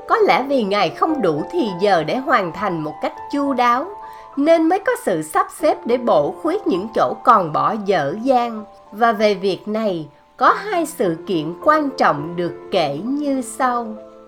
Có lẽ vì Ngài không đủ thì giờ để hoàn thành một cách chu đáo, nên mới có sự sắp xếp để bổ khuyết những chỗ còn bỏ dở dang. Và về việc này, có hai sự kiện quan trọng được kể như sau.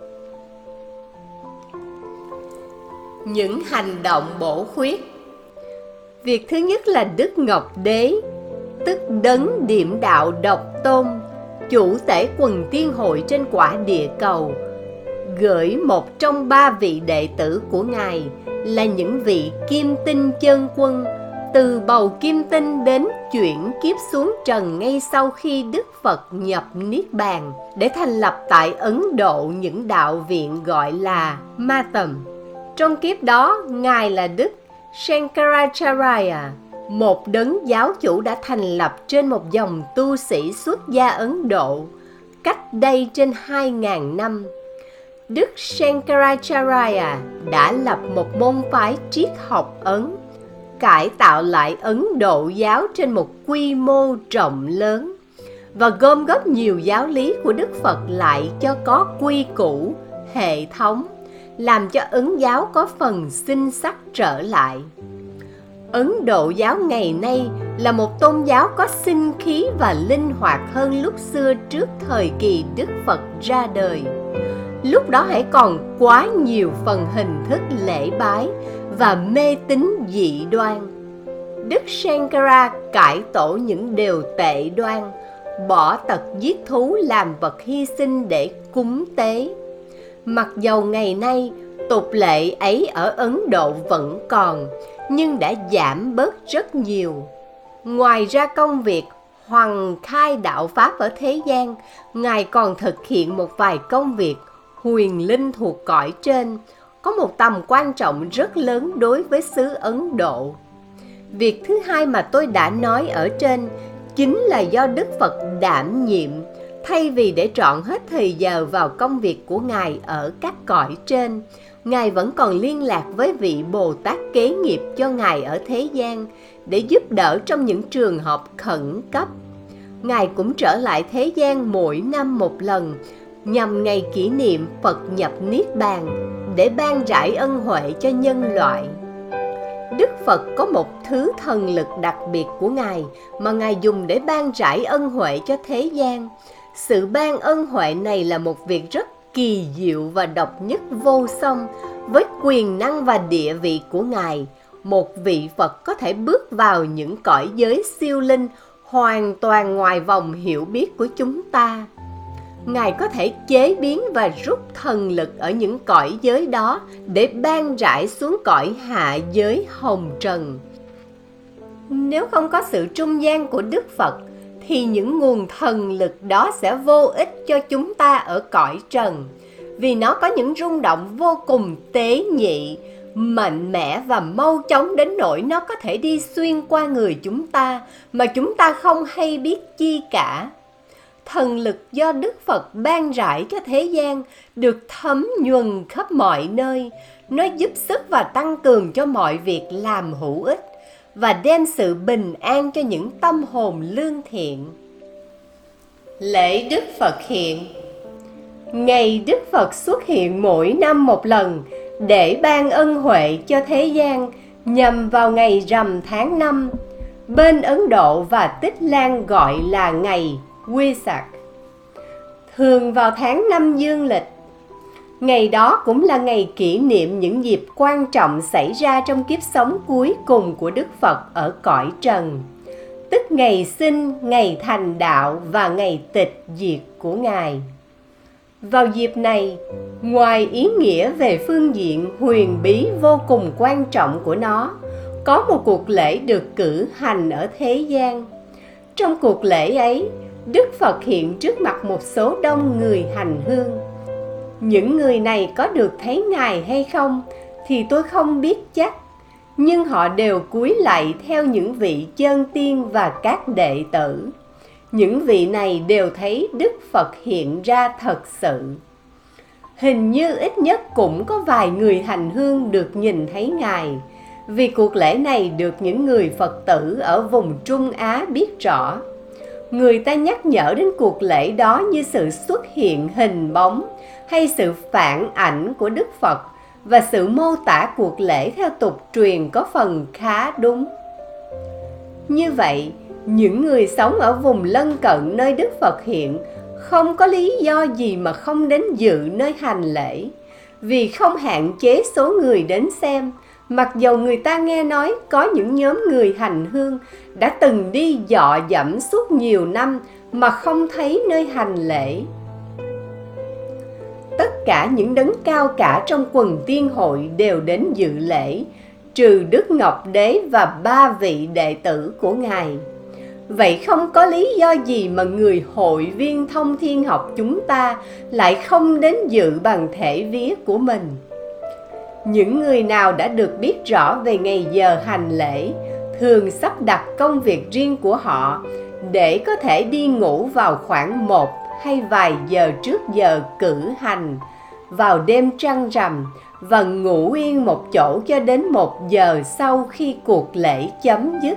Những hành động bổ khuyết. Việc thứ nhất là Đức Ngọc Đế, tức Đấng Điểm Đạo Độc Tôn, chủ tể quần tiên hội trên quả địa cầu, gửi một trong ba vị đệ tử của Ngài là những vị Kim Tinh chân quân từ bầu Kim Tinh đến chuyển kiếp xuống trần ngay sau khi Đức Phật nhập Niết Bàn, để thành lập tại Ấn Độ những đạo viện gọi là Matam. Trong kiếp đó, Ngài là Đức Shankaracharya, một đấng giáo chủ đã thành lập trên một dòng tu sĩ xuất gia Ấn Độ cách đây trên hai nghìn năm. Đức Shankaracharya đã lập một môn phái triết học Ấn, cải tạo lại Ấn Độ giáo trên một quy mô rộng lớn và gom góp nhiều giáo lý của Đức Phật lại cho có quy củ, hệ thống, làm cho Ấn giáo có phần sinh sắc trở lại. Ấn Độ giáo ngày nay là một tôn giáo có sinh khí và linh hoạt hơn lúc xưa trước thời kỳ Đức Phật ra đời. Lúc đó hãy còn quá nhiều phần hình thức lễ bái và mê tín dị đoan. Đức Shankara cải tổ những điều tệ đoan, bỏ tật giết thú làm vật hy sinh để cúng tế. Mặc dầu ngày nay tục lệ ấy ở Ấn Độ vẫn còn, nhưng đã giảm bớt rất nhiều. Ngoài ra công việc hoằng khai đạo Pháp ở thế gian, Ngài còn thực hiện một vài công việc huyền linh thuộc cõi trên, có một tầm quan trọng rất lớn đối với xứ Ấn Độ. Việc thứ hai mà tôi đã nói ở trên chính là do Đức Phật đảm nhiệm, thay vì để trọn hết thời giờ vào công việc của Ngài ở các cõi trên. Ngài vẫn còn liên lạc với vị Bồ Tát kế nghiệp cho Ngài ở thế gian để giúp đỡ trong những trường hợp khẩn cấp. Ngài cũng trở lại thế gian mỗi năm một lần, nhằm ngày kỷ niệm Phật nhập Niết Bàn, để ban rải ân huệ cho nhân loại. Đức Phật có một thứ thần lực đặc biệt của Ngài mà Ngài dùng để ban rải ân huệ cho thế gian. Sự ban ân huệ này là một việc rất kỳ diệu và độc nhất vô song. Với quyền năng và địa vị của Ngài, một vị Phật có thể bước vào những cõi giới siêu linh hoàn toàn ngoài vòng hiểu biết của chúng ta. Ngài có thể chế biến và rút thần lực ở những cõi giới đó để ban rải xuống cõi hạ giới hồng trần. Nếu không có sự trung gian của Đức Phật, thì những nguồn thần lực đó sẽ vô ích cho chúng ta ở cõi trần, vì nó có những rung động vô cùng tế nhị, mạnh mẽ và mau chóng đến nỗi nó có thể đi xuyên qua người chúng ta mà chúng ta không hay biết chi cả. Thần lực do Đức Phật ban rải cho thế gian được thấm nhuần khắp mọi nơi. Nó giúp sức và tăng cường cho mọi việc làm hữu ích và đem sự bình an cho những tâm hồn lương thiện. Lễ Đức Phật hiện. Ngày Đức Phật xuất hiện mỗi năm một lần để ban ân huệ cho thế gian, nhằm vào ngày rằm tháng năm. Bên Ấn Độ và Tích Lan gọi là ngày Wesak, thường vào tháng năm dương lịch. Ngày đó cũng là ngày kỷ niệm những dịp quan trọng xảy ra trong kiếp sống cuối cùng của Đức Phật ở cõi trần, tức ngày sinh, ngày thành đạo và ngày tịch diệt của Ngài. Vào dịp này, ngoài ý nghĩa về phương diện huyền bí vô cùng quan trọng của nó, có một cuộc lễ được cử hành ở thế gian. Trong cuộc lễ ấy, Đức Phật hiện trước mặt một số đông người hành hương. Những người này có được thấy Ngài hay không thì tôi không biết chắc, nhưng họ đều cúi lạy theo những vị chân tiên và các đệ tử. Những vị này đều thấy Đức Phật hiện ra thật sự. Hình như ít nhất cũng có vài người hành hương được nhìn thấy Ngài, vì cuộc lễ này được những người Phật tử ở vùng Trung Á biết rõ. Người ta nhắc nhở đến cuộc lễ đó như sự xuất hiện hình bóng hay sự phản ảnh của Đức Phật, và sự mô tả cuộc lễ theo tục truyền có phần khá đúng. Như vậy, những người sống ở vùng lân cận nơi Đức Phật hiện không có lý do gì mà không đến dự nơi hành lễ, vì không hạn chế số người đến xem, mặc dầu người ta nghe nói có những nhóm người hành hương đã từng đi dọ dẫm suốt nhiều năm mà không thấy nơi hành lễ. Tất cả những đấng cao cả trong quần tiên hội đều đến dự lễ, trừ Đức Ngọc Đế và ba vị đệ tử của Ngài. Vậy không có lý do gì mà người hội viên Thông Thiên Học chúng ta lại không đến dự bằng thể vía của mình. Những người nào đã được biết rõ về ngày giờ hành lễ thường sắp đặt công việc riêng của họ để có thể đi ngủ vào khoảng một hay vài giờ trước giờ cử hành, vào đêm trăng rằm, và ngủ yên một chỗ cho đến một giờ sau khi cuộc lễ chấm dứt.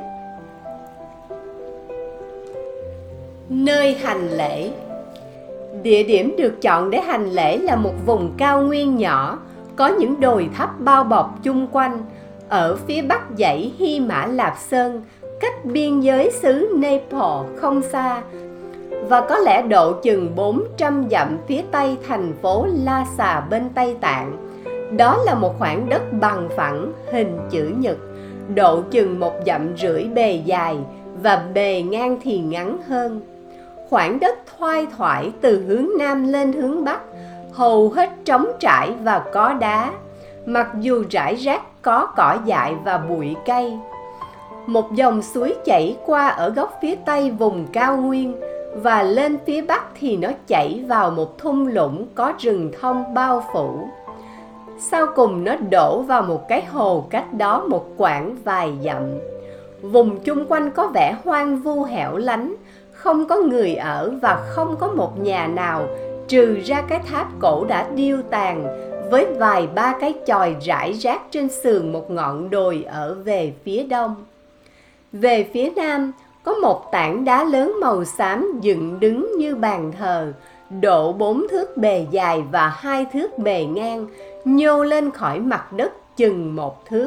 Nơi hành lễ. Địa điểm được chọn để hành lễ là một vùng cao nguyên nhỏ, có những đồi thấp bao bọc chung quanh, ở phía bắc dãy Hy Mã Lạp Sơn, cách biên giới xứ Nepal không xa, và có lẽ độ chừng bốn trăm dặm phía tây thành phố Lhasa bên Tây Tạng. Đó là một khoảng đất bằng phẳng hình chữ nhật, độ chừng một dặm rưỡi bề dài và bề ngang thì ngắn hơn. Khoảng đất thoai thoải từ hướng nam lên hướng bắc, hầu hết trống trải và có đá, mặc dù rải rác có cỏ dại và bụi cây. Một dòng suối chảy qua ở góc phía tây vùng cao nguyên, và lên phía bắc thì nó chảy vào một thung lũng có rừng thông bao phủ. Sau cùng nó đổ vào một cái hồ cách đó một quãng vài dặm. Vùng chung quanh có vẻ hoang vu hẻo lánh, không có người ở và không có một nhà nào, trừ ra cái tháp cổ đã điêu tàn với vài ba cái chòi rải rác trên sườn một ngọn đồi ở về phía đông. Về phía nam có một tảng đá lớn màu xám dựng đứng như bàn thờ, độ bốn thước bề dài và hai thước bề ngang, nhô lên khỏi mặt đất chừng một thước.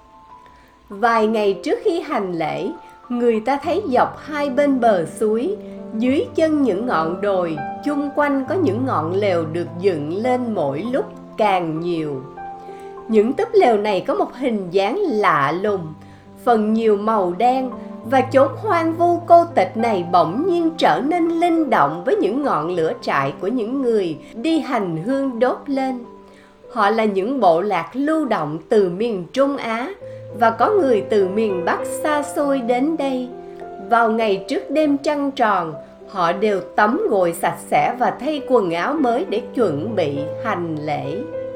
Vài ngày trước khi hành lễ, người ta thấy dọc hai bên bờ suối, dưới chân những ngọn đồi, chung quanh có những ngọn lều được dựng lên mỗi lúc càng nhiều. Những túp lều này có một hình dáng lạ lùng, phần nhiều màu đen, và chốn hoang vu cô tịch này bỗng nhiên trở nên linh động với những ngọn lửa trại của những người đi hành hương đốt lên. Họ là những bộ lạc lưu động từ miền Trung Á, và có người từ miền Bắc xa xôi đến đây. Vào ngày trước đêm trăng tròn, họ đều tắm gội sạch sẽ và thay quần áo mới để chuẩn bị hành lễ.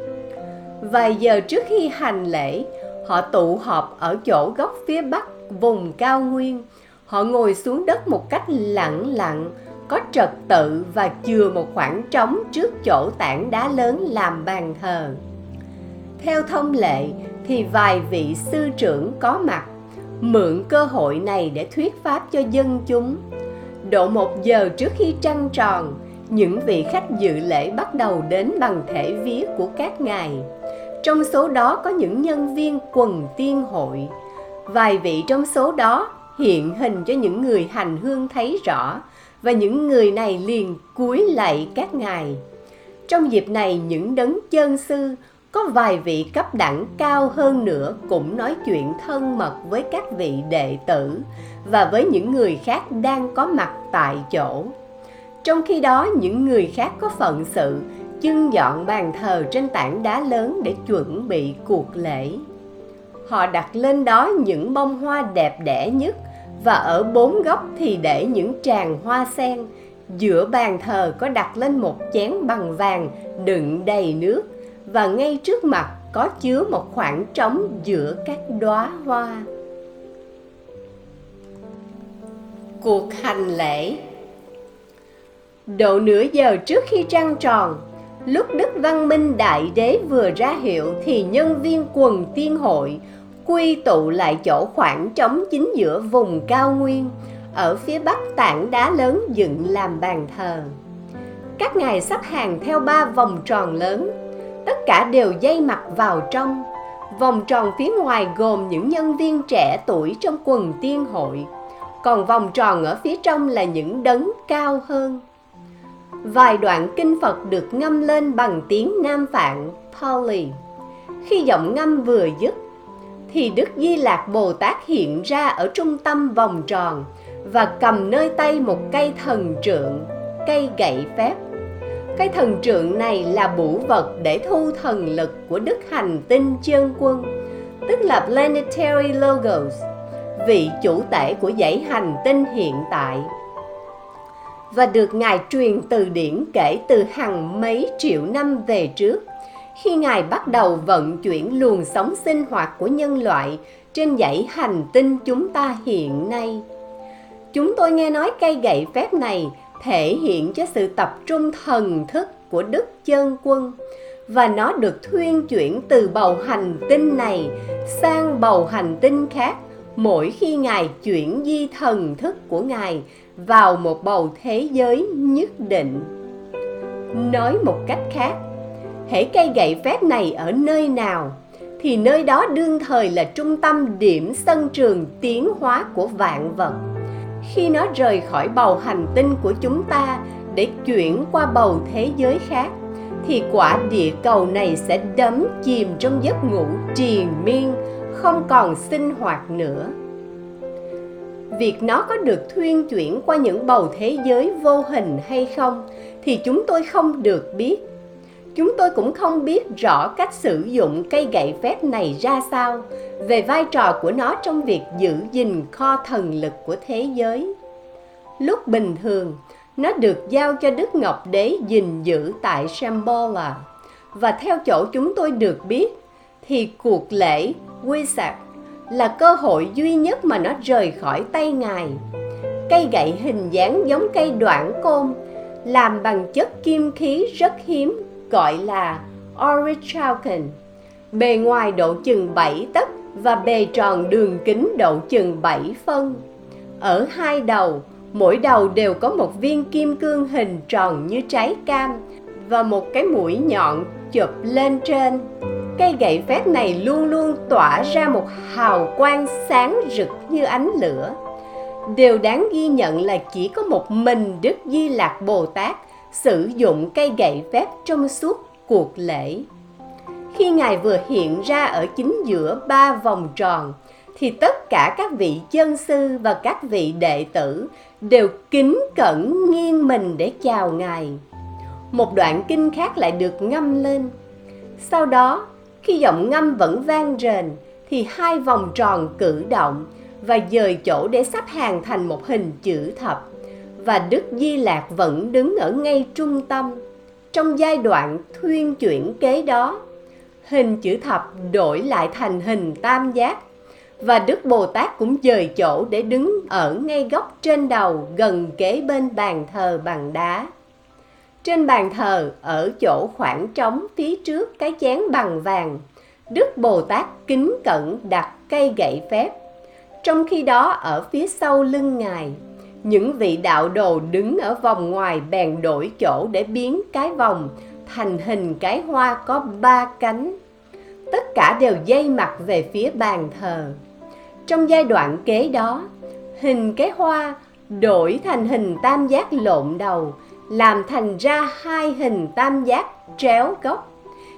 Vài giờ trước khi hành lễ, họ tụ họp ở chỗ góc phía bắc vùng cao nguyên. Họ ngồi xuống đất một cách lặng lặng, có trật tự, và chừa một khoảng trống trước chỗ tảng đá lớn làm bàn thờ. Theo thông lệ thì vài vị sư trưởng có mặt, mượn cơ hội này để thuyết pháp cho dân chúng. Độ một giờ trước khi trăng tròn, những vị khách dự lễ bắt đầu đến bằng thể vía của các ngài. Trong số đó có những nhân viên quần tiên hội. Vài vị trong số đó hiện hình cho những người hành hương thấy rõ, và những người này liền cúi lạy các ngài. Trong dịp này, những đấng chân sư, có vài vị cấp đẳng cao hơn nữa, cũng nói chuyện thân mật với các vị đệ tử và với những người khác đang có mặt tại chỗ. Trong khi đó, những người khác có phận sự chưng dọn bàn thờ trên tảng đá lớn để chuẩn bị cuộc lễ. Họ đặt lên đó những bông hoa đẹp đẽ nhất, và ở bốn góc thì để những tràng hoa sen. Giữa bàn thờ có đặt lên một chén bằng vàng đựng đầy nước, và ngay trước mặt có chứa một khoảng trống giữa các đóa hoa. Cuộc hành lễ. Độ nửa giờ trước khi trăng tròn, lúc Đức Văn Minh Đại Đế vừa ra hiệu thì nhân viên quần tiên hội quy tụ lại chỗ khoảng trống chính giữa vùng cao nguyên, ở phía bắc tảng đá lớn dựng làm bàn thờ. Các ngài sắp hàng theo ba vòng tròn lớn, tất cả đều dây mặt vào trong. Vòng tròn phía ngoài gồm những nhân viên trẻ tuổi trong quần tiên hội, còn vòng tròn ở phía trong là những đấng cao hơn. Vài đoạn kinh Phật được ngâm lên bằng tiếng Nam Phạn Pali. Khi giọng ngâm vừa dứt, thì Đức Di Lạc Bồ Tát hiện ra ở trung tâm vòng tròn và cầm nơi tay một cây thần trượng, cây gậy phép. Cây thần trượng này là bửu vật để thu thần lực của Đức Hành Tinh Chân Quân, tức là Planetary Logos, vị chủ tể của dãy hành tinh hiện tại, và được Ngài truyền từ điển kể từ hàng mấy triệu năm về trước, khi Ngài bắt đầu vận chuyển luồng sống sinh hoạt của nhân loại trên dãy hành tinh chúng ta hiện nay. Chúng tôi nghe nói cây gậy phép này thể hiện cho sự tập trung thần thức của Đức Chân Quân, và nó được thuyên chuyển từ bầu hành tinh này sang bầu hành tinh khác mỗi khi Ngài chuyển di thần thức của Ngài vào một bầu thế giới nhất định. Nói một cách khác, hễ cây gậy phép này ở nơi nào, thì nơi đó đương thời là trung tâm điểm sân trường tiến hóa của vạn vật. Khi nó rời khỏi bầu hành tinh của chúng ta để chuyển qua bầu thế giới khác, thì quả địa cầu này sẽ đắm chìm trong giấc ngủ triền miên, không còn sinh hoạt nữa. Việc nó có được thuyên chuyển qua những bầu thế giới vô hình hay không thì chúng tôi không được biết. Chúng tôi cũng không biết rõ cách sử dụng cây gậy phép này ra sao, về vai trò của nó trong việc giữ gìn kho thần lực của thế giới. Lúc bình thường, nó được giao cho Đức Ngọc Đế gìn giữ tại Shambhala, và theo chỗ chúng tôi được biết, thì cuộc lễ Wesak là cơ hội duy nhất mà nó rời khỏi tay Ngài. Cây gậy hình dáng giống cây đoạn côn, làm bằng chất kim khí rất hiếm, gọi là Orichalcum. Bề ngoài độ chừng bảy tấc và bề tròn đường kính độ chừng bảy phân. Ở hai đầu, mỗi đầu đều có một viên kim cương hình tròn như trái cam và một cái mũi nhọn chụp lên trên. Cây gậy phép này luôn luôn tỏa ra một hào quang sáng rực như ánh lửa. Điều đáng ghi nhận là chỉ có một mình Đức Di Lạc Bồ Tát sử dụng cây gậy phép trong suốt cuộc lễ. Khi Ngài vừa hiện ra ở chính giữa ba vòng tròn, thì tất cả các vị chân sư và các vị đệ tử đều kính cẩn nghiêng mình để chào Ngài. Một đoạn kinh khác lại được ngâm lên. Sau đó, khi giọng ngâm vẫn vang rền, thì hai vòng tròn cử động và dời chỗ để sắp hàng thành một hình chữ thập, và Đức Di Lạc vẫn đứng ở ngay trung tâm. Trong giai đoạn thuyên chuyển kế đó, hình chữ thập đổi lại thành hình tam giác, và Đức Bồ Tát cũng dời chỗ để đứng ở ngay góc trên đầu, gần kế bên bàn thờ bằng đá. Trên bàn thờ, ở chỗ khoảng trống phía trước cái chén bằng vàng, Đức Bồ Tát kính cẩn đặt cây gậy phép. Trong khi đó, ở phía sau lưng Ngài, những vị đạo đồ đứng ở vòng ngoài bèn đổi chỗ để biến cái vòng thành hình cái hoa có ba cánh. Tất cả đều dây mặt về phía bàn thờ. Trong giai đoạn kế đó, hình cái hoa đổi thành hình tam giác lộn đầu, làm thành ra hai hình tam giác tréo góc,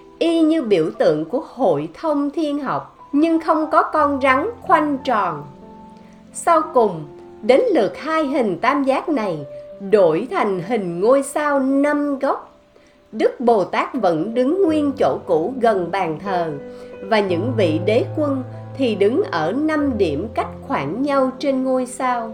y như biểu tượng của hội thông thiên học, nhưng không có con rắn khoanh tròn. Sau cùng, đến lượt hai hình tam giác này đổi thành hình ngôi sao năm góc. Đức Bồ Tát vẫn đứng nguyên chỗ cũ gần bàn thờ, và những vị đế quân thì đứng ở năm điểm cách khoảng nhau trên ngôi sao.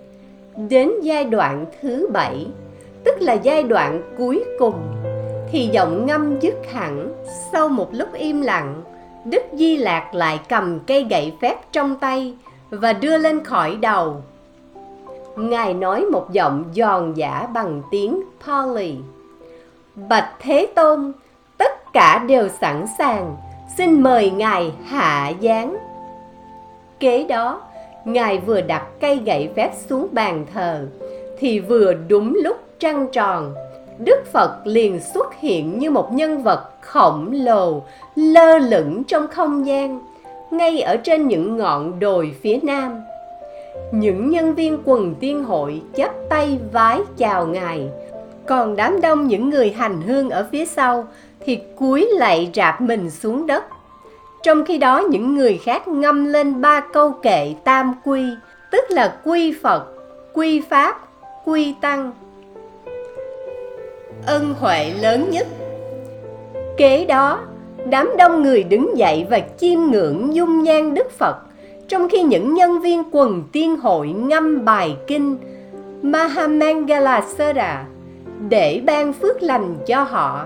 Đến giai đoạn thứ bảy, tức là giai đoạn cuối cùng, thì giọng ngâm dứt hẳn. Sau một lúc im lặng, Đức Di Lạc lại cầm cây gậy phép trong tay và đưa lên khỏi đầu. Ngài nói một giọng giòn giã bằng tiếng Pali: Bạch Thế Tôn, tất cả đều sẵn sàng, xin mời Ngài hạ giáng. Kế đó, Ngài vừa đặt cây gậy phép xuống bàn thờ, thì vừa đúng lúc trăng tròn, Đức Phật liền xuất hiện như một nhân vật khổng lồ lơ lửng trong không gian, ngay ở trên những ngọn đồi phía nam. Những nhân viên quần tiên hội chắp tay vái chào Ngài, còn đám đông những người hành hương ở phía sau thì cúi lạy rạp mình xuống đất. Trong khi đó những người khác ngâm lên ba câu kệ tam quy, tức là quy Phật, quy Pháp, quy Tăng. Ân huệ lớn nhất. Kế đó, đám đông người đứng dậy và chiêm ngưỡng dung nhan Đức Phật, trong khi những nhân viên quần tiên hội ngâm bài kinh Mahamangalasara để ban phước lành cho họ.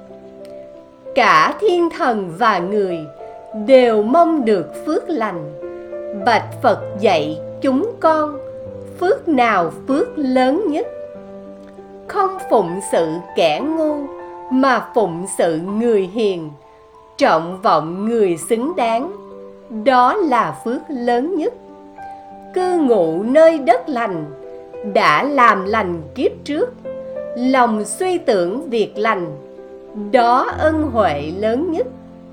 Cả thiên thần và người đều mong được phước lành. Bạch Phật dạy chúng con, phước nào phước lớn nhất? Không phụng sự kẻ ngu, mà phụng sự người hiền, trọng vọng người xứng đáng, đó là phước lớn nhất. Cư ngụ nơi đất lành, đã làm lành kiếp trước, lòng suy tưởng việc lành, đó ân huệ lớn nhất.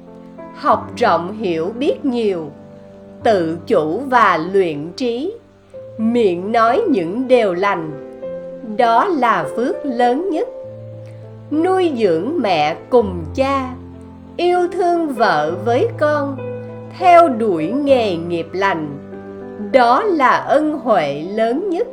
Học rộng hiểu biết nhiều, tự chủ và luyện trí, miệng nói những điều lành, đó là phước lớn nhất. Nuôi dưỡng mẹ cùng cha, yêu thương vợ với con, theo đuổi nghề nghiệp lành, đó là ân huệ lớn nhất.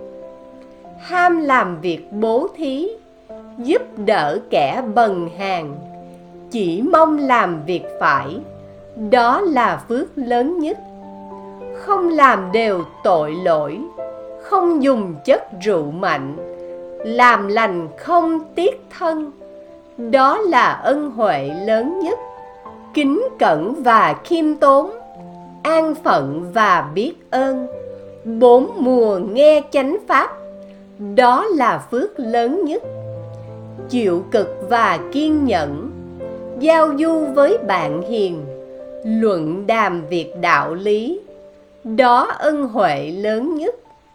Ham làm việc bố thí, giúp đỡ kẻ bần hàn, chỉ mong làm việc phải, đó là phước lớn nhất. Không làm đều tội lỗi, không dùng chất rượu mạnh, làm lành không tiếc thân, đó là ân huệ lớn nhất. Kính cẩn và khiêm tốn, an phận và biết ơn, bốn mùa nghe chánh pháp, đó là phước lớn nhất. Chịu cực và kiên nhẫn, giao du với bạn hiền, luận đàm việc đạo lý, đó ân huệ lớn nhất.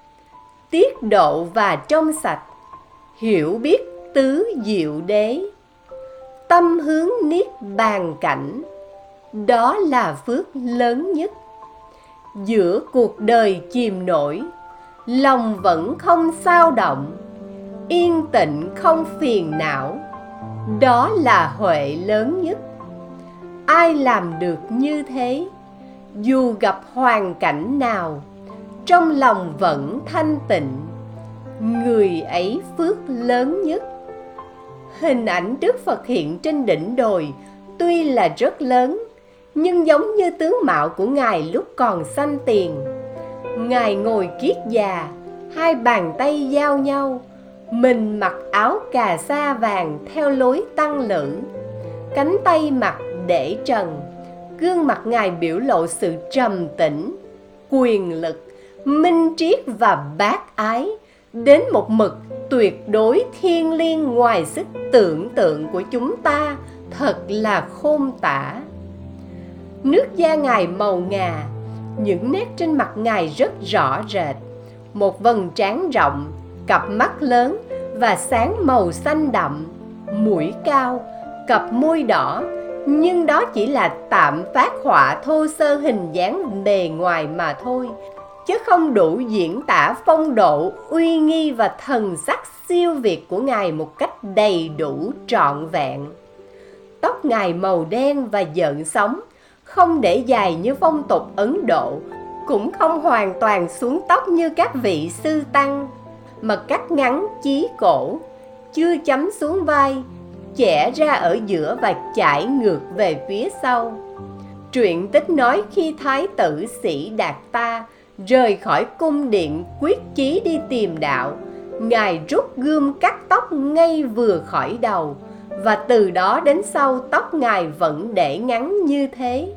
Tiết độ và trong sạch, hiểu biết tứ diệu đế, tâm hướng niết bàn cảnh, đó là phước lớn nhất. Giữa cuộc đời chìm nổi, lòng vẫn không xao động, yên tịnh không phiền não, đó là huệ lớn nhất. Ai làm được như thế, dù gặp hoàn cảnh nào, trong lòng vẫn thanh tịnh, người ấy phước lớn nhất. Hình ảnh Đức Phật hiện trên đỉnh đồi tuy là rất lớn, nhưng giống như tướng mạo của Ngài lúc còn xanh tiền. Ngài ngồi kiết già, hai bàn tay giao nhau, mình mặc áo cà sa vàng theo lối tăng lữ, cánh tay mặc để trần. Gương mặt Ngài biểu lộ sự trầm tĩnh, quyền lực, minh triết và bác ái, đến một mực tuyệt đối thiêng liêng ngoài sức tưởng tượng của chúng ta, thật là khôn tả. Nước da Ngài màu ngà, những nét trên mặt Ngài rất rõ rệt. Một vầng trán rộng, cặp mắt lớn và sáng màu xanh đậm, mũi cao, cặp môi đỏ. Nhưng đó chỉ là tạm phác họa thô sơ hình dáng bề ngoài mà thôi, chứ không đủ diễn tả phong độ, uy nghi và thần sắc siêu việt của Ngài một cách đầy đủ trọn vẹn. Tóc Ngài màu đen và gợn sóng, không để dài như phong tục Ấn Độ, cũng không hoàn toàn xuống tóc như các vị sư tăng, mà cắt ngắn chí cổ, chưa chấm xuống vai, chẻ ra ở giữa và chải ngược về phía sau. Truyện tích nói khi Thái tử Sĩ Đạt Ta rời khỏi cung điện quyết chí đi tìm đạo, Ngài rút gươm cắt tóc ngay vừa khỏi đầu, và từ đó đến sau tóc Ngài vẫn để ngắn như thế.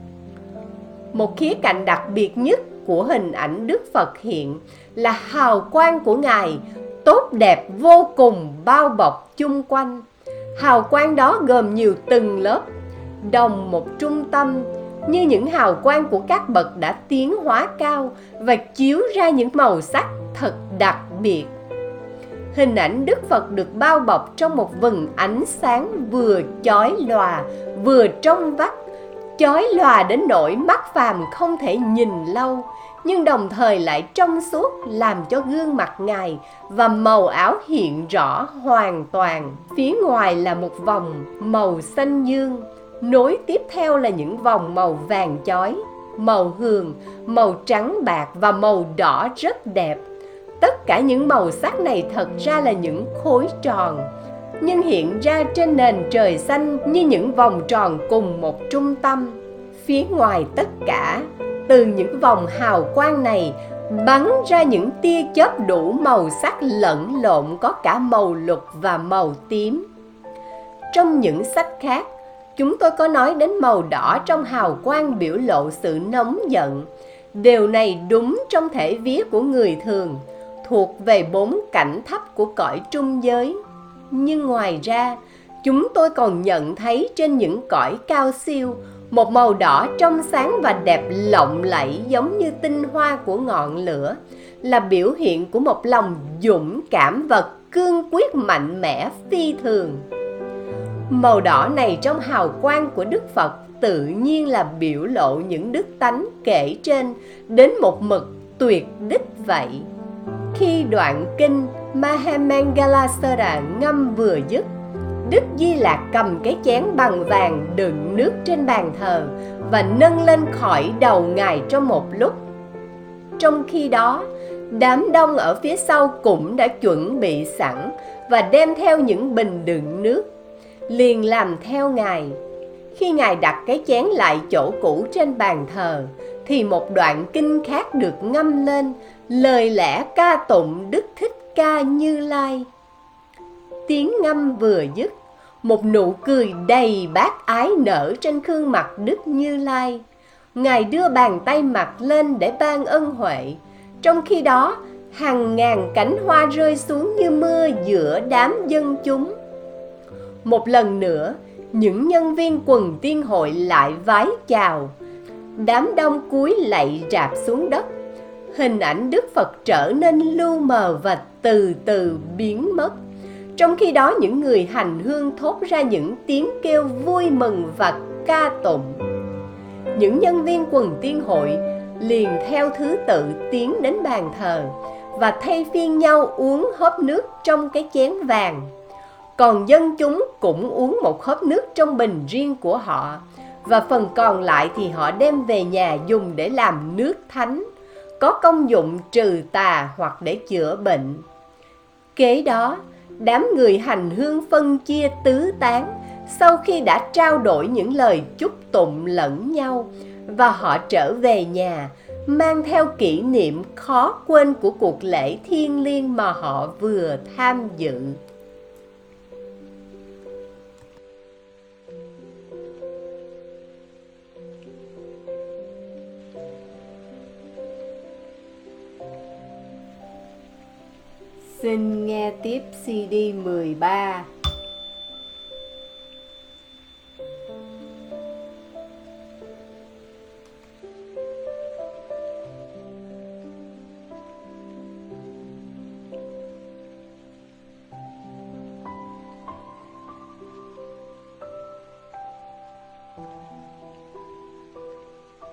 Một khía cạnh đặc biệt nhất của hình ảnh Đức Phật hiện là hào quang của Ngài tốt đẹp vô cùng bao bọc chung quanh. Hào quang đó gồm nhiều tầng lớp, đồng một trung tâm, như những hào quang của các bậc đã tiến hóa cao và chiếu ra những màu sắc thật đặc biệt. Hình ảnh Đức Phật được bao bọc trong một vầng ánh sáng vừa chói lòa, vừa trong vắt, chói lòa đến nỗi mắt phàm không thể nhìn lâu, nhưng đồng thời lại trong suốt, làm cho gương mặt Ngài và màu áo hiện rõ hoàn toàn. Phía ngoài là một vòng màu xanh dương, nối tiếp theo là những vòng màu vàng chói, màu hường, màu trắng bạc và màu đỏ rất đẹp. Tất cả những màu sắc này thật ra là những khối tròn, nhưng hiện ra trên nền trời xanh như những vòng tròn cùng một trung tâm. Phía ngoài tất cả, từ những vòng hào quang này bắn ra những tia chớp đủ màu sắc lẫn lộn, có cả màu lục và màu tím. Trong những sách khác, chúng tôi có nói đến màu đỏ trong hào quang biểu lộ sự nóng giận. Điều này đúng trong thể vía của người thường, thuộc về bốn cảnh thấp của cõi trung giới. Nhưng ngoài ra, chúng tôi còn nhận thấy trên những cõi cao siêu một màu đỏ trong sáng và đẹp lộng lẫy giống như tinh hoa của ngọn lửa, là biểu hiện của một lòng dũng cảm và cương quyết mạnh mẽ phi thường. Màu đỏ này trong hào quang của Đức Phật tự nhiên là biểu lộ những đức tánh kể trên đến một mực tuyệt đích vậy. Khi đoạn kinh Mahamangalasara ngâm vừa dứt, Đức Di Lạc cầm cái chén bằng vàng đựng nước trên bàn thờ và nâng lên khỏi đầu Ngài trong một lúc. Trong khi đó, đám đông ở phía sau cũng đã chuẩn bị sẵn và đem theo những bình đựng nước, liền làm theo Ngài. Khi Ngài đặt cái chén lại chỗ cũ trên bàn thờ, thì một đoạn kinh khác được ngâm lên, lời lẽ ca tụng Đức Thích Ca Như Lai. Tiếng ngâm vừa dứt, một nụ cười đầy bác ái nở trên gương mặt Đức Như Lai. Ngài đưa bàn tay mặt lên để ban ân huệ. Trong khi đó, hàng ngàn cánh hoa rơi xuống như mưa giữa đám dân chúng. Một lần nữa, những nhân viên quần tiên hội lại vái chào. Đám đông cúi lạy rạp xuống đất. Hình ảnh Đức Phật trở nên lu mờ và từ từ biến mất. Trong khi đó, những người hành hương thốt ra những tiếng kêu vui mừng và ca tụng. Những nhân viên quần tiên hội liền theo thứ tự tiến đến bàn thờ và thay phiên nhau uống hớp nước trong cái chén vàng. Còn dân chúng cũng uống một hớp nước trong bình riêng của họ, và phần còn lại thì họ đem về nhà dùng để làm nước thánh, có công dụng trừ tà hoặc để chữa bệnh. Kế đó, đám người hành hương phân chia tứ tán sau khi đã trao đổi những lời chúc tụng lẫn nhau, và họ trở về nhà mang theo kỷ niệm khó quên của cuộc lễ thiêng liêng mà họ vừa tham dự. Xin nghe tiếp xê đê mười ba